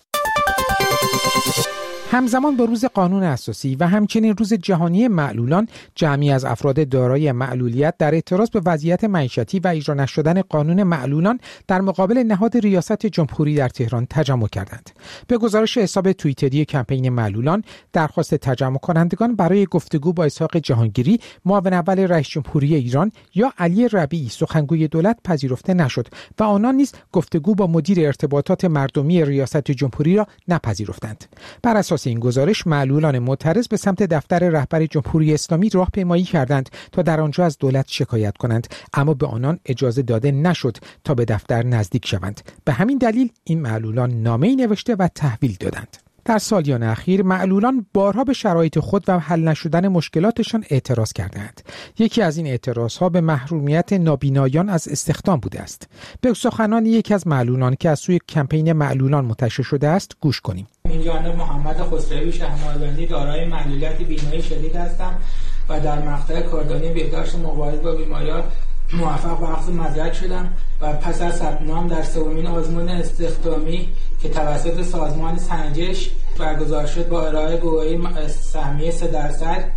همزمان با روز قانون اساسی و همچنین روز جهانی معلولان، جمعی از افراد دارای معلولیت در اعتراض به وضعیت معیشتی و اجرا نشدن قانون معلولان در مقابل نهاد ریاست جمهوری در تهران تجمع کردند. به گزارش حساب توییتری کمپین معلولان، درخواست تجمع کنندگان برای گفتگو با اسحاق جهانگیری، معاون اول رئیس جمهوری ایران، یا علی ربیعی، سخنگوی دولت، پذیرفته نشد و آنان نیز گفتگو با مدیر ارتباطات مردمی ریاست جمهوری را نپذیرفتند. بر اساس این گزارش، معلولان معترض به سمت دفتر رهبر جمهوری اسلامی راهپیمایی کردند تا در آنجا از دولت شکایت کنند، اما به آنان اجازه داده نشد تا به دفتر نزدیک شوند. به همین دلیل این معلولان نامه‌ای نوشته و تحویل دادند. در سالیان اخیر معلولان بارها به شرایط خود و حل نشدن مشکلاتشان اعتراض کردند. یکی از این اعتراضها به محرومیت نابینایان از استخدام بوده است. به سخنان یکی از معلولان که از سوی کمپین معلولان منتشر شده است گوش کنیم. من جناب محمد خسروی شهرمالبندی دارای معلولیت بینایی شدید هستم و در مقطع کاردانی بهداشت مبارزه با بیماری‌ها موفق به اخذ مدرک شدم و پس از ثبت نام در سومین آزمون استخدامی که توسط سازمان سنجش برگزار شد با ارائه گواهی سهمیه سه درصد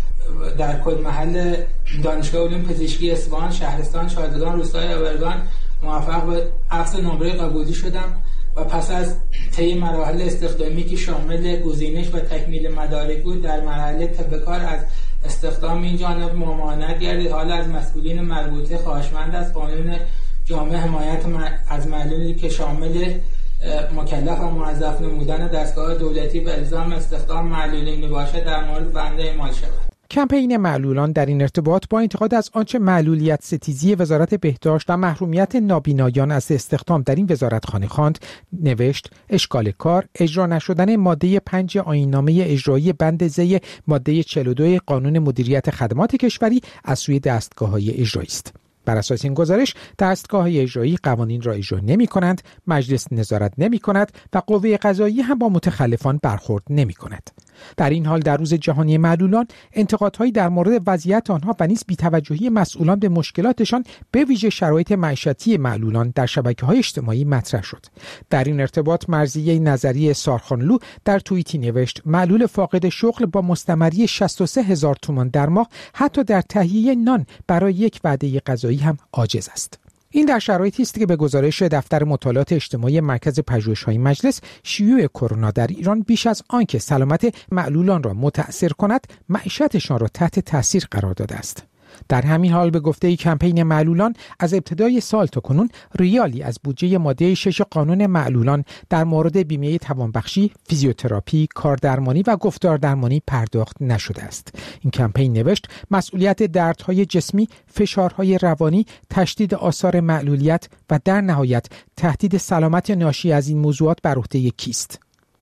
در کد محل دانشگاه علوم پزشکی اصفهان، شهرستان شادگان، روستای آورگان موفق به اخذ نمره قبولی شدم و پس از طی مراحل استخدامی که شامل گزینش و تکمیل مدارک بود، در مرحله طی کار از استخدام این جانب ممانعت گردید. حالا از مسئولین مربوطه خواهشمند از قانون جامع حمایت از معلولی که شامل مکلف و موظف نمودن دستگاه دولتی به الزام استخدام معلولین میباشد در مورد بنده اعمال شود. کمپین معلولان در این ارتباط با انتقاد از آنچه معلولیت ستیزی وزارت بهداشت و محرومیت نابینایان از استخدام در این وزارتخانه خواند، نوشت: اشکال کار اجرا نشدن ماده پنج آیین‌نامه اجرایی بند ض ماده چهل و دو قانون مدیریت خدمات کشوری از سوی دستگاه‌های اجرایی است. بر اساس این گزارش، دستگاه‌های اجرایی قوانین را اجرا نمی‌کنند، مجلس نظارت نمی‌کند و قوه قضاییه هم با متخلفان برخورد نمی‌کند. در این حال در روز جهانی معلولان، انتقادهایی در مورد وضعیت آنها و نیز بی‌توجهی مسئولان به مشکلاتشان به ویژه شرایط معیشتی معلولان در شبکه‌های اجتماعی مطرح شد. در این ارتباط مرضیه نظری سارخانلو در توییتی نوشت: معلول فاقد شغل با مستمری شصت و سه هزار تومان در ماه حتی در تهیه نان برای یک وعده غذایی هم عاجز است. این در شرایطی است که به گزارش دفتر مطالعات اجتماعی مرکز پژوهش‌های مجلس، شیوع کرونا در ایران بیش از آنکه سلامت معلولان را متأثر کند، معیشتشان را تحت تأثیر قرار داده است. در همین حال به گفته کمپین معلولان، از ابتدای سال تا کنون ریالی از بودجه ماده شش قانون معلولان در مورد بیمه توانبخشی، فیزیوتراپی، کاردرمانی و گفتار درمانی پرداخت نشده است. این کمپین نوشت: مسئولیت دردهای جسمی، فشارهای روانی، تشدید آثار معلولیت و در نهایت تهدید سلامت ناشی از این موضوعات بر عهده کیست؟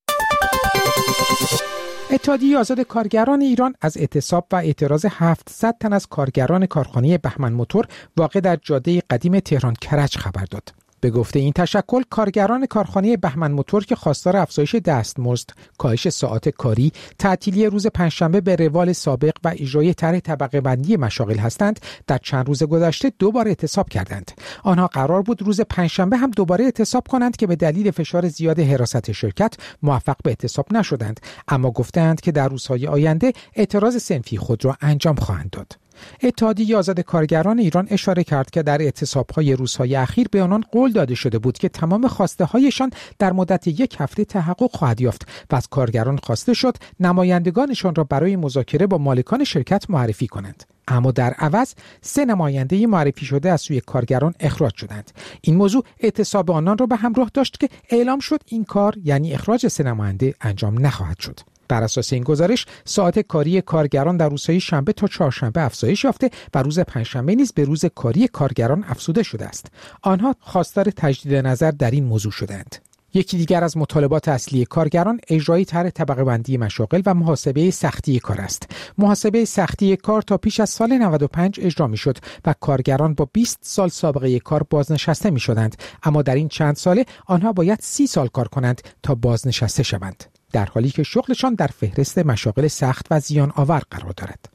اتحادیه آزاد کارگران ایران از اعتصاب و اعتراض هفتصد تن از کارگران کارخانه بهمن موتور واقع در جاده قدیم تهران کرج خبر داد. به گفته این تشکل، کارگران کارخانه بهمن موتور که خواستار افزایش دستمزد، کاهش ساعات کاری، تعطیلی روز پنجشنبه به روال سابق و اجرای طرح طبقه بندی مشاغل هستند، در چند روز گذشته دوباره اعتصاب کردند. آنها قرار بود روز پنجشنبه هم دوباره اعتصاب کنند که به دلیل فشار زیاد حراست شرکت موفق به اعتصاب نشدند، اما گفتند که در روزهای آینده اعتراض صنفی خود را انجام خواهند داد. اتحادیه آزاد کارگران ایران اشاره کرد که در اعتصاب‌های روزهای اخیر به آنان قول داده شده بود که تمام خواسته‌هایشان در مدت یک هفته تحقق خواهد یافت و از کارگران خواسته شد نمایندگانشان را برای مذاکره با مالکان شرکت معرفی کنند. اما در عوض سه نماینده معرفی شده از سوی کارگران اخراج شدند. این موضوع اعتصاب آنان را به همراه داشت که اعلام شد این کار، یعنی اخراج سه نماینده، انجام نخواهد شد. بر اساس این گزارش ساعت کاری کارگران در روزهای شنبه تا چهارشنبه افزایش یافته و روز پنجشنبه نیز به روز کاری کارگران افزوده شده است. آنها خواستار تجدید نظر در این موضوع شدند. یکی دیگر از مطالبات اصلی کارگران اجرای طرح طبقه بندی مشاغل و محاسبه سختی کار است. محاسبه سختی کار تا پیش از سال نود و پنج اجرا می شد و کارگران با بیست سال سابقه کار بازنشسته می شدند، اما در این چند ساله آنها باید سی سال کار کنند تا بازنشسته شوند، در حالی که شغلشان در فهرست مشاغل سخت و زیان آور قرار دارد.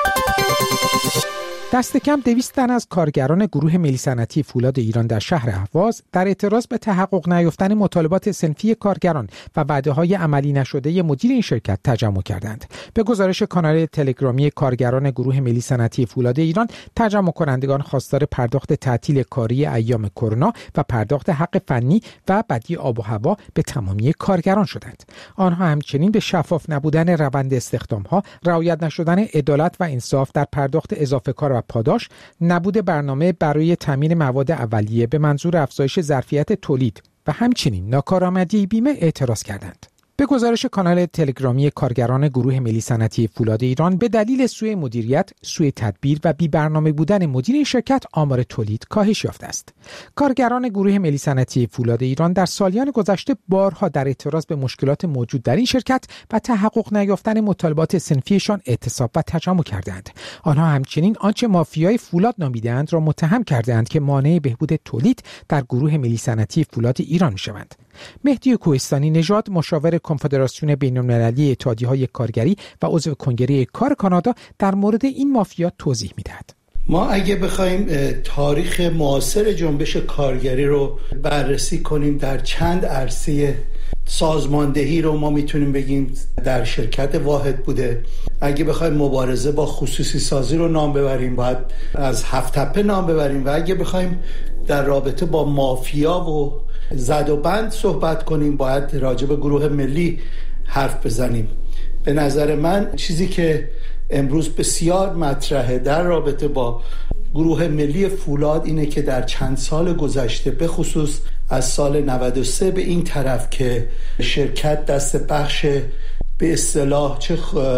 دست کم دویست تن از کارگران گروه ملی صنعتی فولاد ایران در شهر اهواز در اعتراض به تحقق نیافتن مطالبات صنفی کارگران و وعده‌های عملی نشده مدیر این شرکت تجمع کردند. به گزارش کانال تلگرامی کارگران گروه ملی صنعتی فولاد ایران، تجمع کنندگان خواستار پرداخت تعطیل کاری ایام کرونا و پرداخت حق فنی و بدی آب و هوا به تمامی کارگران شدند. آنها همچنین به شفاف نبودن روند استخدام‌ها، رعایت نشدن عدالت و انصاف در پرداخت اضافه کار پاداش، نبود برنامه برای تامین مواد اولیه به منظور افزایش ظرفیت تولید و همچنین ناکارآمدی بیمه اعتراض کردند. به گزارش کانال تلگرامی کارگران گروه ملی صنعتی فولاد ایران، به دلیل سوء مدیریت، سوء تدبیر و بی برنامه بودن مدیر این شرکت آمار تولید کاهش یافته است. کارگران گروه ملی صنعتی فولاد ایران در سالیان گذشته بارها در اعتراض به مشکلات موجود در این شرکت و تحقق نیافتن مطالبات صنفیشان اعتصاب و تجمع کردند. آنها همچنین آنچه مافیای فولاد نامیده‌اند را متهم کردند که مانع بهبود تولید در گروه ملی صنعتی فولاد ایران می‌شوند. مهدی کوهستانی نژاد، مشاور کنفدراسیون بین‌المللی اتحادیه‌های کارگری و عضو کنگره کار کانادا، در مورد این مافیا توضیح می‌دهد. ما اگه بخوایم تاریخ معاصر جنبش کارگری رو بررسی کنیم، در چند عرصه سازماندهی رو ما میتونیم بگیم در شرکت واحد بوده. اگه بخوایم مبارزه با خصوصی سازی رو نام ببریم، باید از هفت تپه نام ببریم، و اگه بخوایم در رابطه با مافیا و زد و بند صحبت کنیم، باید راجع به گروه ملی حرف بزنیم. به نظر من چیزی که امروز بسیار مطرحه در رابطه با گروه ملی فولاد اینه که در چند سال گذشته، به خصوص از سال نود و سه به این طرف، که شرکت دست بخش به اصطلاح چه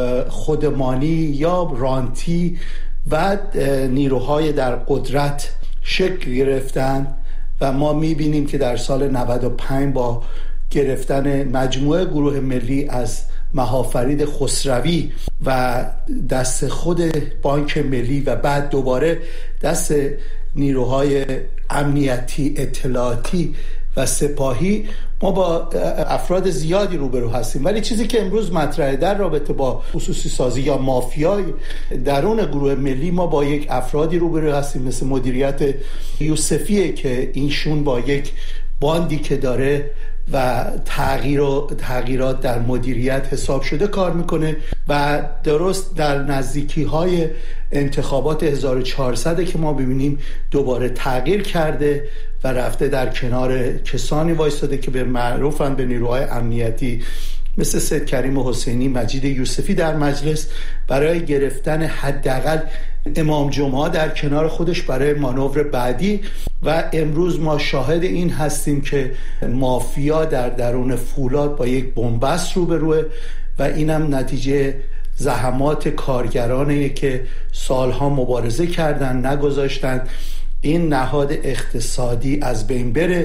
خودمانی یا رانتی و نیروهای در قدرت شکل گرفتن و ما میبینیم که در سال نود و پنج با گرفتن مجموعه گروه ملی از مهافرید خسروی و دست خود بانک ملی و بعد دوباره دست نیروهای امنیتی، اطلاعاتی و سپاهی، ما با افراد زیادی روبرو هستیم. ولی چیزی که امروز مطرحه در رابطه با خصوصی سازی یا مافیای درون گروه ملی، ما با یک افرادی روبرو هستیم مثل مدیریت یوسفیه که اینشون با یک باندی که داره و تغییر و تغییرات در مدیریت حساب شده کار میکنه و درست در نزدیکی های انتخابات هزار و چهارصد که ما ببینیم دوباره تغییر کرده و رفته در کنار کسانی وایستاده که به معروفن به نیروهای امنیتی مثل سید کریم حسینی، مجید یوسفی در مجلس، برای گرفتن حداقل امام جمعه در کنار خودش برای مانور بعدی. و امروز ما شاهد این هستیم که مافیا در درون فولاد با یک بنبست روبروه و اینم نتیجه زحمات کارگرانه که سالها مبارزه کردن، نگذاشتن این نهاد اقتصادی از بین بره.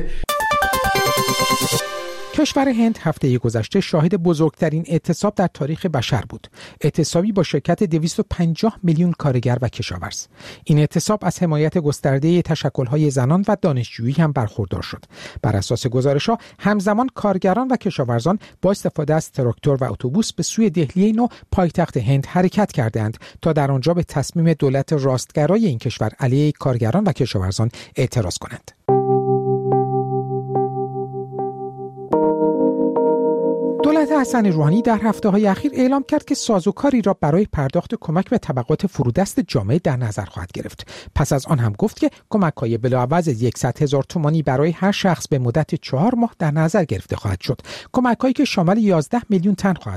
کشور هند هفته گذشته شاهد بزرگترین اعتصاب در تاریخ بشر بود. اعتصابی با شرکت دویست و پنجاه میلیون کارگر و کشاورز. این اعتصاب از حمایت گسترده تشکل‌های زنان و دانشجویی هم برخوردار شد. بر اساس گزارش‌ها، همزمان کارگران و کشاورزان با استفاده از تراکتور و اتوبوس به سوی دهلی نو، پایتخت هند، حرکت کردند تا در آنجا به تصمیم دولت راستگرای این کشور علیه کارگران و کشاورزان اعتراض کنند. دولت حسن روحانی در هفته‌های اخیر اعلام کرد که سازوکاری را برای پرداخت کمک به طبقات فرودست جامعه در نظر خواهد گرفت. پس از آن هم گفت که کمک‌های بلاعوض صد هزار تومانی برای هر شخص به مدت چهار ماه در نظر گرفته خواهد شد. کمک‌هایی که شامل یازده میلیون تن خواهد بود.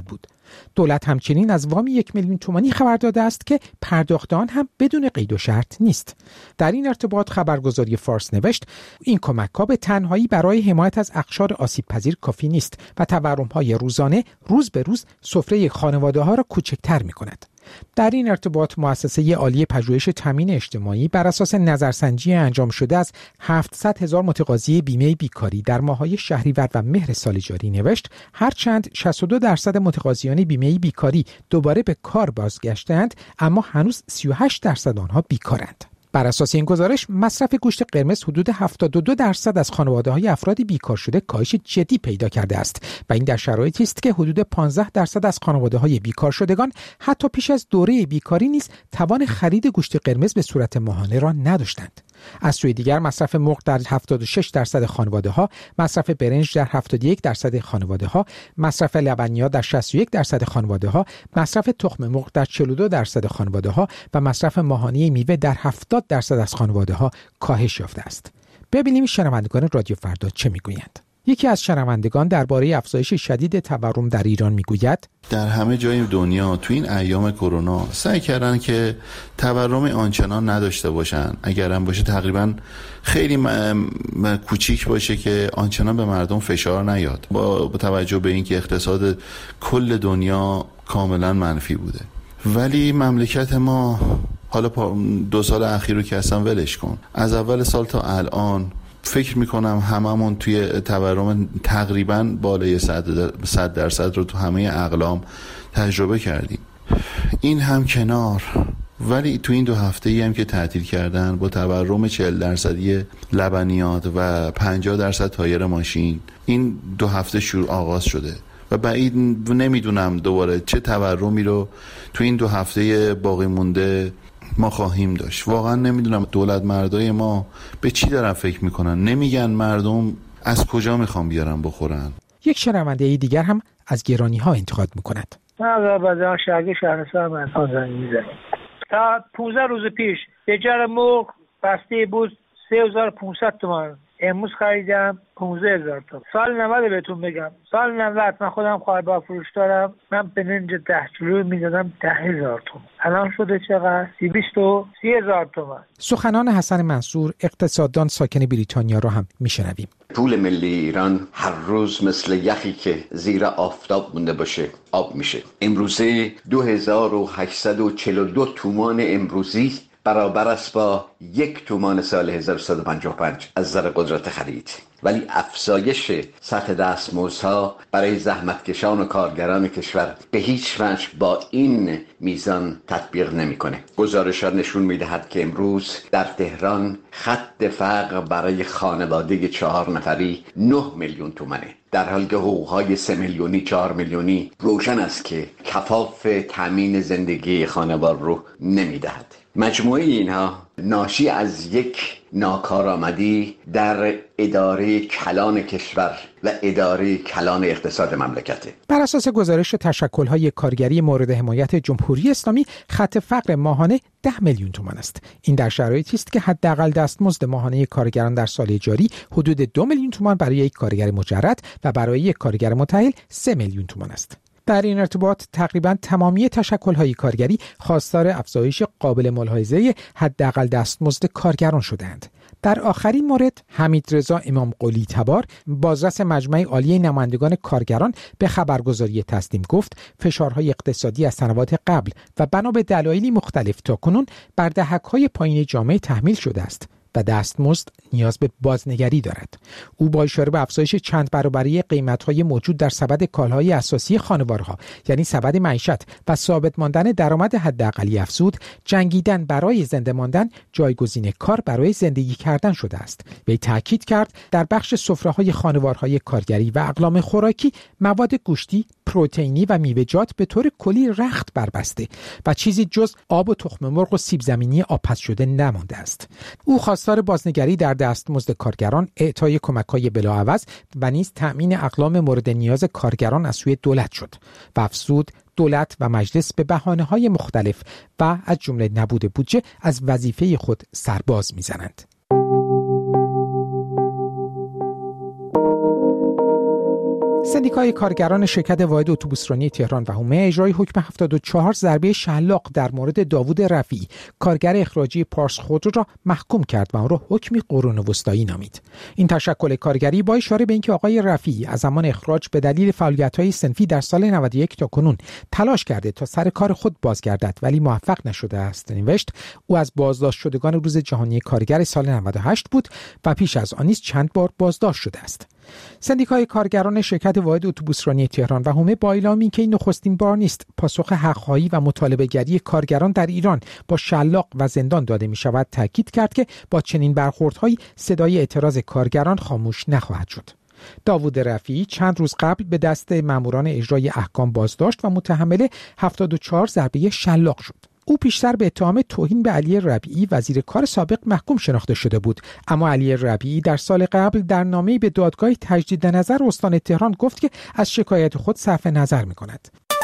دولت همچنین از وام یک میلیون تومانی خبر داده است که پرداخت آن هم بدون قید و شرط نیست. در این ارتباط خبرگزاری فارس نوشت این کمک‌ها به تنهایی برای حمایت از اقشار آسیب پذیر کافی نیست و تورم‌های روزانه روز به روز سفره خانواده‌ها را کوچکتر می‌کند. در این ارتباط مؤسسه عالی پژوهش تامین اجتماعی بر اساس نظرسنجی انجام شده از هفتصد هزار متقاضی بیمه بیکاری در ماه‌های شهریور و مهر سال جاری نوشت هرچند شصت و دو درصد متقاضیان بیمه بیکاری دوباره به کار بازگشتند، اما هنوز سی و هشت درصد آنها بیکارند. بر اساس این گزارش مصرف گوشت قرمز حدود هفتاد و دو درصد از خانواده‌های افراد بیکار شده کاهش جدی پیدا کرده است و این در شرایطی است که حدود پانزده درصد از خانواده‌های بیکار شدگان حتی پیش از دوره بیکاری نیز توان خرید گوشت قرمز به صورت ماهانه را نداشتند. از سوی دیگر مصرف مرغ در هفتاد و شش درصد خانواده‌ها، مصرف برنج در هفتاد و یک درصد خانواده‌ها، مصرف لبنیات در شصت و یک درصد خانواده‌ها، مصرف تخم مرغ در چهل و دو درصد خانواده‌ها و مصرف ماهانه میوه در هفتاد درصد از خانواده‌ها کاهش یافته است. ببینیم شنوندگان رادیو فردا چه میگویند. یکی از شنوندگان درباره افزایش شدید تورم در ایران میگوید در همه جای دنیا تو این ایام کرونا سعی کردن که تورم آنچنان نداشته باشن، اگر هم باشه تقریبا خیلی م... م... کوچیک باشه که آنچنان به مردم فشار نیاد، با, با توجه به اینکه اقتصاد کل دنیا کاملا منفی بوده. ولی مملکت ما حالا دو سال اخیر رو که اصلا ولش کن، از اول سال تا الان فکر میکنم هممون توی تورم تقریبا بالای صد درصد رو تو همه اقلام تجربه کردیم. این هم کنار، ولی تو این دو هفته ای هم که تعطیل کردن با تورم چهل درصدی لبنیات و پنجاه درصد تایر ماشین، این دو هفته شروع آغاز شده و بعید نمیدونم دوباره چه تورمی رو تو این دو هفته باقی مونده ما خواهیم داشت. واقعا نمیدونم دولت مردای ما به چی دارن فکر میکنن، نمیگن مردم از کجا میخوان بیارن بخورن. یک شنونده دیگر هم از گرانی ها انتقاد میکند. من از آذربایجان شهر شهرستان من زنگ میزنم. تا پانزده روز پیش تجار مرغ بسته بود سه هزار و پانصد تومان، امروز خریدم پانزده هزار تومان. سال نود بهتون بگم، سال نود من خودم خاربار فروش دارم، من برنج ده کیلو میدادم ده هزار تومان، الان شده چقدر؟ بیست و سی هزار تومان. سخنان حسن منصور اقتصاددان ساکن بریتانیا را هم میشنویم. پول ملی ایران هر روز مثل یخی که زیر آفتاب مونده باشه آب میشه. امروزه دو هزار و هشتصد و چهل و دو تومان امروزی برابر است با یک تومان سال هزار و سیصد و پنجاه و پنج از نظر قدرت خرید. ولی افزایش سطح دستمزدها برای زحمتکشان و کارگران کشور به هیچ وجه با این میزان تطبیق نمیکنه. گزارشات نشون میدهد که امروز در تهران خط فقر برای خانواده چهار نفری نه میلیون تومنه، در حالی که حقوقهای سه میلیونی چهار میلیونی روشن است که کفاف تامین زندگی خانوار رو نمیدهد. مجموعه اینها ناشی از یک ناکارآمدی در اداره کلان کشور و اداره کلان اقتصاد مملکته. بر اساس گزارش تشکل‌های کارگری مورد حمایت جمهوری اسلامی خط فقر ماهانه ده میلیون تومان است. این در شرایطی است که حداقل دستمزد ماهانه کارگران در سال جاری حدود دو میلیون تومان برای یک کارگر مجرد و برای یک کارگر متأهل سه میلیون تومان است. در این ارتباط تقریبا تمامی تشکل‌های کارگری خواستار افزایش قابل ملاحظه حداقل دستمزد کارگران شدند. در آخرین مورد حمیدرضا امام قلی تبار بازرس مجمع عالی نمایندگان کارگران به خبرگزاری تسنیم گفت فشارهای اقتصادی از سنوات قبل و بنا به دلایلی مختلف تاکنون بر دهک‌های پایین جامعه تحمیل شده است و دستمزد نیاز به بازنگری دارد. او با اشاره به افزایش چند برابری قیمت‌های موجود در سبد کالاهای اساسی خانوارها یعنی سبد معیشت و ثابت ماندن درآمد حداقلی افزود، جنگیدن برای زنده ماندن جایگزین کار برای زندگی کردن شده است. وی تاکید کرد در بخش سفره‌های خانوارهای کارگری و اقلام خوراکی مواد گوشتی، پروتئینی و میوه‌جات به طور کلی رخت بربسته و چیزی جز آب و تخم مرغ و سیب زمینی آبپز شده نمانده است. او خواستار بازنگری در دستمزد کارگران، اعطای کمک‌های بلاعوض و نیز تأمین اقلام مورد نیاز کارگران از سوی دولت شد و افزود دولت و مجلس به بهانه‌های مختلف و از جمله نبود بودجه از وظیفه خود سرباز می‌زنند. سندیکای کارگران شرکت واحد اتوبوسرانی تهران و حومه اجرای حکم هفتاد و چهار ضربه شلاق در مورد داوود رفیعی کارگر اخراجی پارس خودرو را محکوم کرد و آن را حکمی قرون وسطایی نامید. این تشکل کارگری با اشاره به اینکه آقای رفیعی از زمان اخراج به دلیل فعالیت‌های صنفی در سال نود و یک تا کنون تلاش کرده تا سر کار خود بازگردد ولی موفق نشده است نوشت. او از بازداشت شدگان روز جهانی کارگر سال نود و هشت بود و پیش از آن نیز چند بار بازداشت شده است. سندیکای کارگران شرکت واحد اتوبوسرانی تهران و حومه با اعلامی که این نخستین بار نیست پاسخ حق‌خواهی و مطالبه‌گری کارگران در ایران با شلاق و زندان داده می‌شود تاکید کرد که با چنین برخوردهایی صدای اعتراض کارگران خاموش نخواهد شد. داوود رفیعی چند روز قبل به دست ماموران اجرای احکام بازداشت و متحمل هفتاد و چهار ضربه شلاق شد. او پیشتر به اتهام توهین به علی ربیعی وزیر کار سابق محکوم شناخته شده بود، اما علی ربیعی در سال قبل در نامه‌ای به دادگاه تجدید نظر استان تهران گفت که از شکایت خود صرف نظر می‌کند.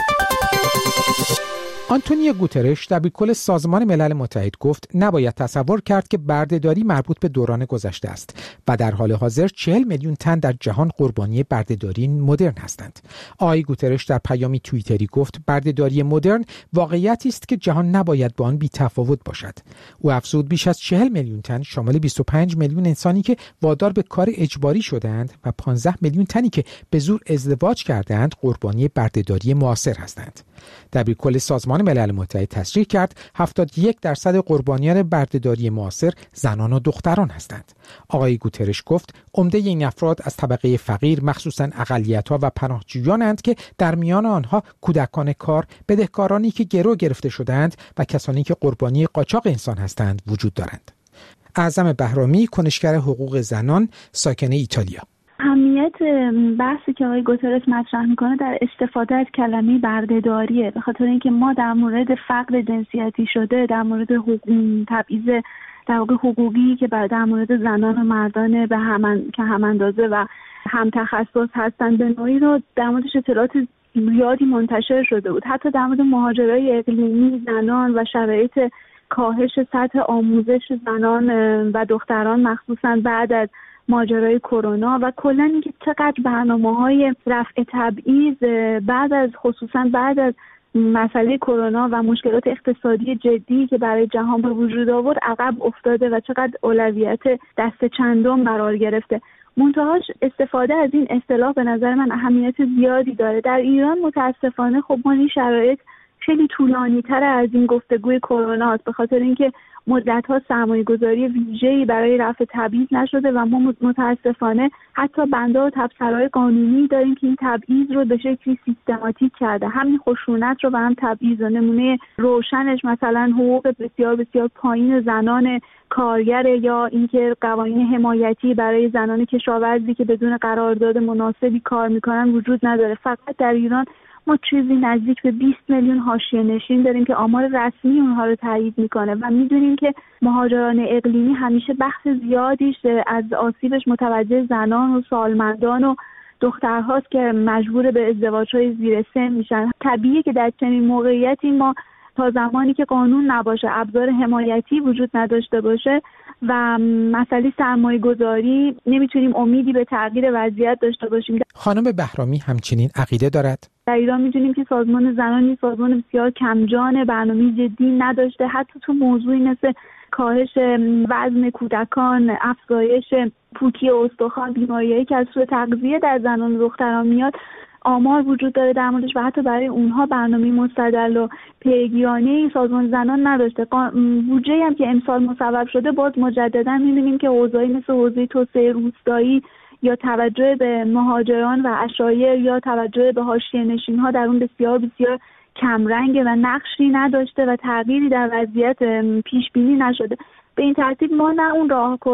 آنتونیو گوترش دبیرکل سازمان ملل متحد گفت نباید تصور کرد که بردهداری مربوط به دوران گذشته است و در حال حاضر چهل میلیون تن در جهان قربانی بردهداری مدرن هستند. آقای گوترش در پیامی توییتری گفت بردهداری مدرن واقعیتی است که جهان نباید با آن بی‌تفاوت باشد. او افزود بیش از چهل میلیون تن شامل بیست و پنج میلیون انسانی که وادار به کار اجباری شدند و پانزده میلیون تنی که به زور ازدواج کردند قربانی بردهداری معاصر هستند. دبیرکل سازمان ملل متحد تصریح کرد هفتاد و یک درصد قربانیان بردهداری معاصر زنان و دختران هستند. آقای گوترش گفت عمده این افراد از طبقه فقیر مخصوصاً اقلیت‌ها و پناهجویانند که در میان آنها کودکان کار، بدهکارانی که گرو گرفته شدند و کسانی که قربانی قاچاق انسان هستند وجود دارند. اعظم بهرامی، کنشگر حقوق زنان، ساکن ایتالیا: اهمیت بحثی که آقای گوترس مطرح میکنه در استفاده از کلمه بردهداریه، به خاطر اینکه ما در مورد فقر جنسیتی شده، در مورد تبعیض در واقع حقوقی که در مورد زنان و مردان به هم که هم اندازه و هم تخصص هستن به نوعی رو در موردش اطلاعات زیادی منتشر شده بود. حتی در مورد مهاجرای اقلیمی، زنان و شرایط کاهش سطح آموزش زنان و دختران مخصوصا بعد از ماجرای کرونا و کلا اینکه چقدر برنامه‌های رفع تبعیض بعد از خصوصا بعد از مسئله کرونا و مشکلات اقتصادی جدی که برای جهان به وجود آورد عقب افتاده و چقدر اولویت دست چندم قرار گرفته. منتهاش استفاده از این اصطلاح به نظر من اهمیت زیادی داره. در ایران متاسفانه خب ما این شرایط خیلی طولانی تر از این گفتگوی کرونا است، به خاطر اینکه مدت‌ها سرمایه‌گذاری ویژه‌ای برای رفع تبعیض نشده و ما متاسفانه حتی بنده و تبصره‌های قانونی داریم که این تبعیض رو به شکلی سیستماتیک کرده. همین خشونت رو و هم تبعیض و نمونه روشنش مثلا حقوق بسیار بسیار پایین زنان کارگر یا اینکه قوانین حمایتی برای زنان کشاورزی که بدون قرارداد مناسبی کار میکنن وجود نداره. فقط در ایران ما چیزی نزدیک به بیست میلیون حاشیه نشین داریم که آمار رسمی اونها رو تایید میکنه و میدونیم که مهاجران اقلیمی همیشه بخش زیادیش از آسیبش متوجه زنان و سالمندان و دخترهاست که مجبور به ازدواج‌های زیر سن میشن. طبیعیه که در چنین موقعیتی ما تا زمانی که قانون نباشه، ابزار حمایتی وجود نداشته باشه و مسئله سرمایه گذاری نمیتونیم امیدی به تغییر وضعیت داشته باشیم. خانم بهرامی همچنین عقیده دارد. در ایران میدونیم که سازمان زنان سازمان بسیار کمجان، برنامه جدی نداشته، حتی تو موضوعی مثل کاهش وزن کودکان، افزایش پوکی استخوان، بیماریایی که از سوء تغذیه در زنان و دختران میاد آمار وجود داره در موردش و حتی برای اونها برنامه مستدل و پیگیرانه سازمان زنان نداشته. بودجه‌ای هم که امسال مصوب شده باز مجددا می‌بینیم که حوزه‌ای مثل حوزه توسعه روستایی یا توجه به مهاجران و عشایر یا توجه به حاشیه‌نشین‌ها در اون بسیار بسیار کمرنگه و نقشی نداشته و تغییری در وضعیت پیش بینی نشده. به این ترتیب ما نه اون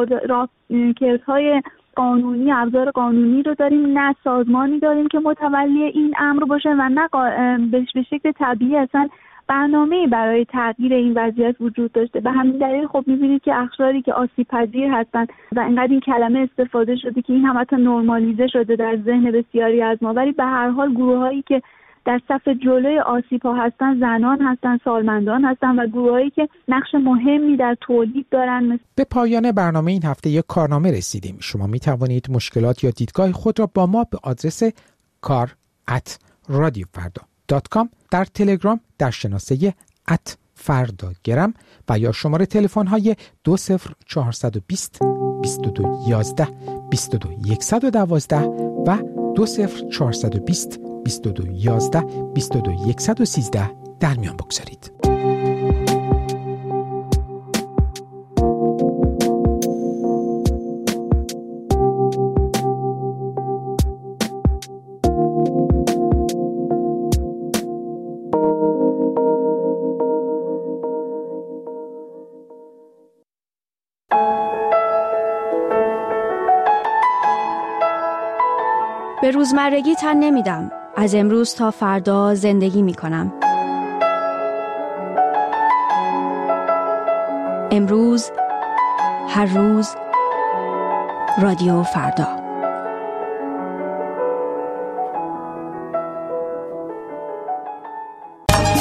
راهکردهای قانونی، ابزار قانونی رو داریم، نه سازمانی داریم که متولی این امر باشه و نه به شکل طبیعی اصلا برنامه‌ای برای تغییر این وضعیت وجود داشته. به همین دلیل خب می‌بینید که اقشاری که آسیب پذیر هستن و اینقدر این کلمه استفاده شده که این هم حتی نرمالیزه شده در ذهن بسیاری از ما، ولی به هر حال گروه‌هایی که در صف جلوی آسیب‌ها هستن زنان هستن، سالمندان هستن و گروهایی که نقش مهمی در تولید دارن. به پایان برنامه این هفته یک کارنامه رسیدیم. شما می توانید مشکلات یا دیدگاه خود را با ما به آدرس کار ات رادیو فردا دات کام، در تلگرام در شناسه ات فردا گرم و یا شماره تلفن های دو صفر چهارصد و بیست بیست و دو یازده بیست و دو صد و دوازده و دو صفر چهارصد و بیست بیست و دو یازده بیست و دو صد و سیزده در میان بگذارید. به روزمرگی تن نمیدم. از امروز تا فردا زندگی می کنم. امروز، هر روز، رادیو فردا.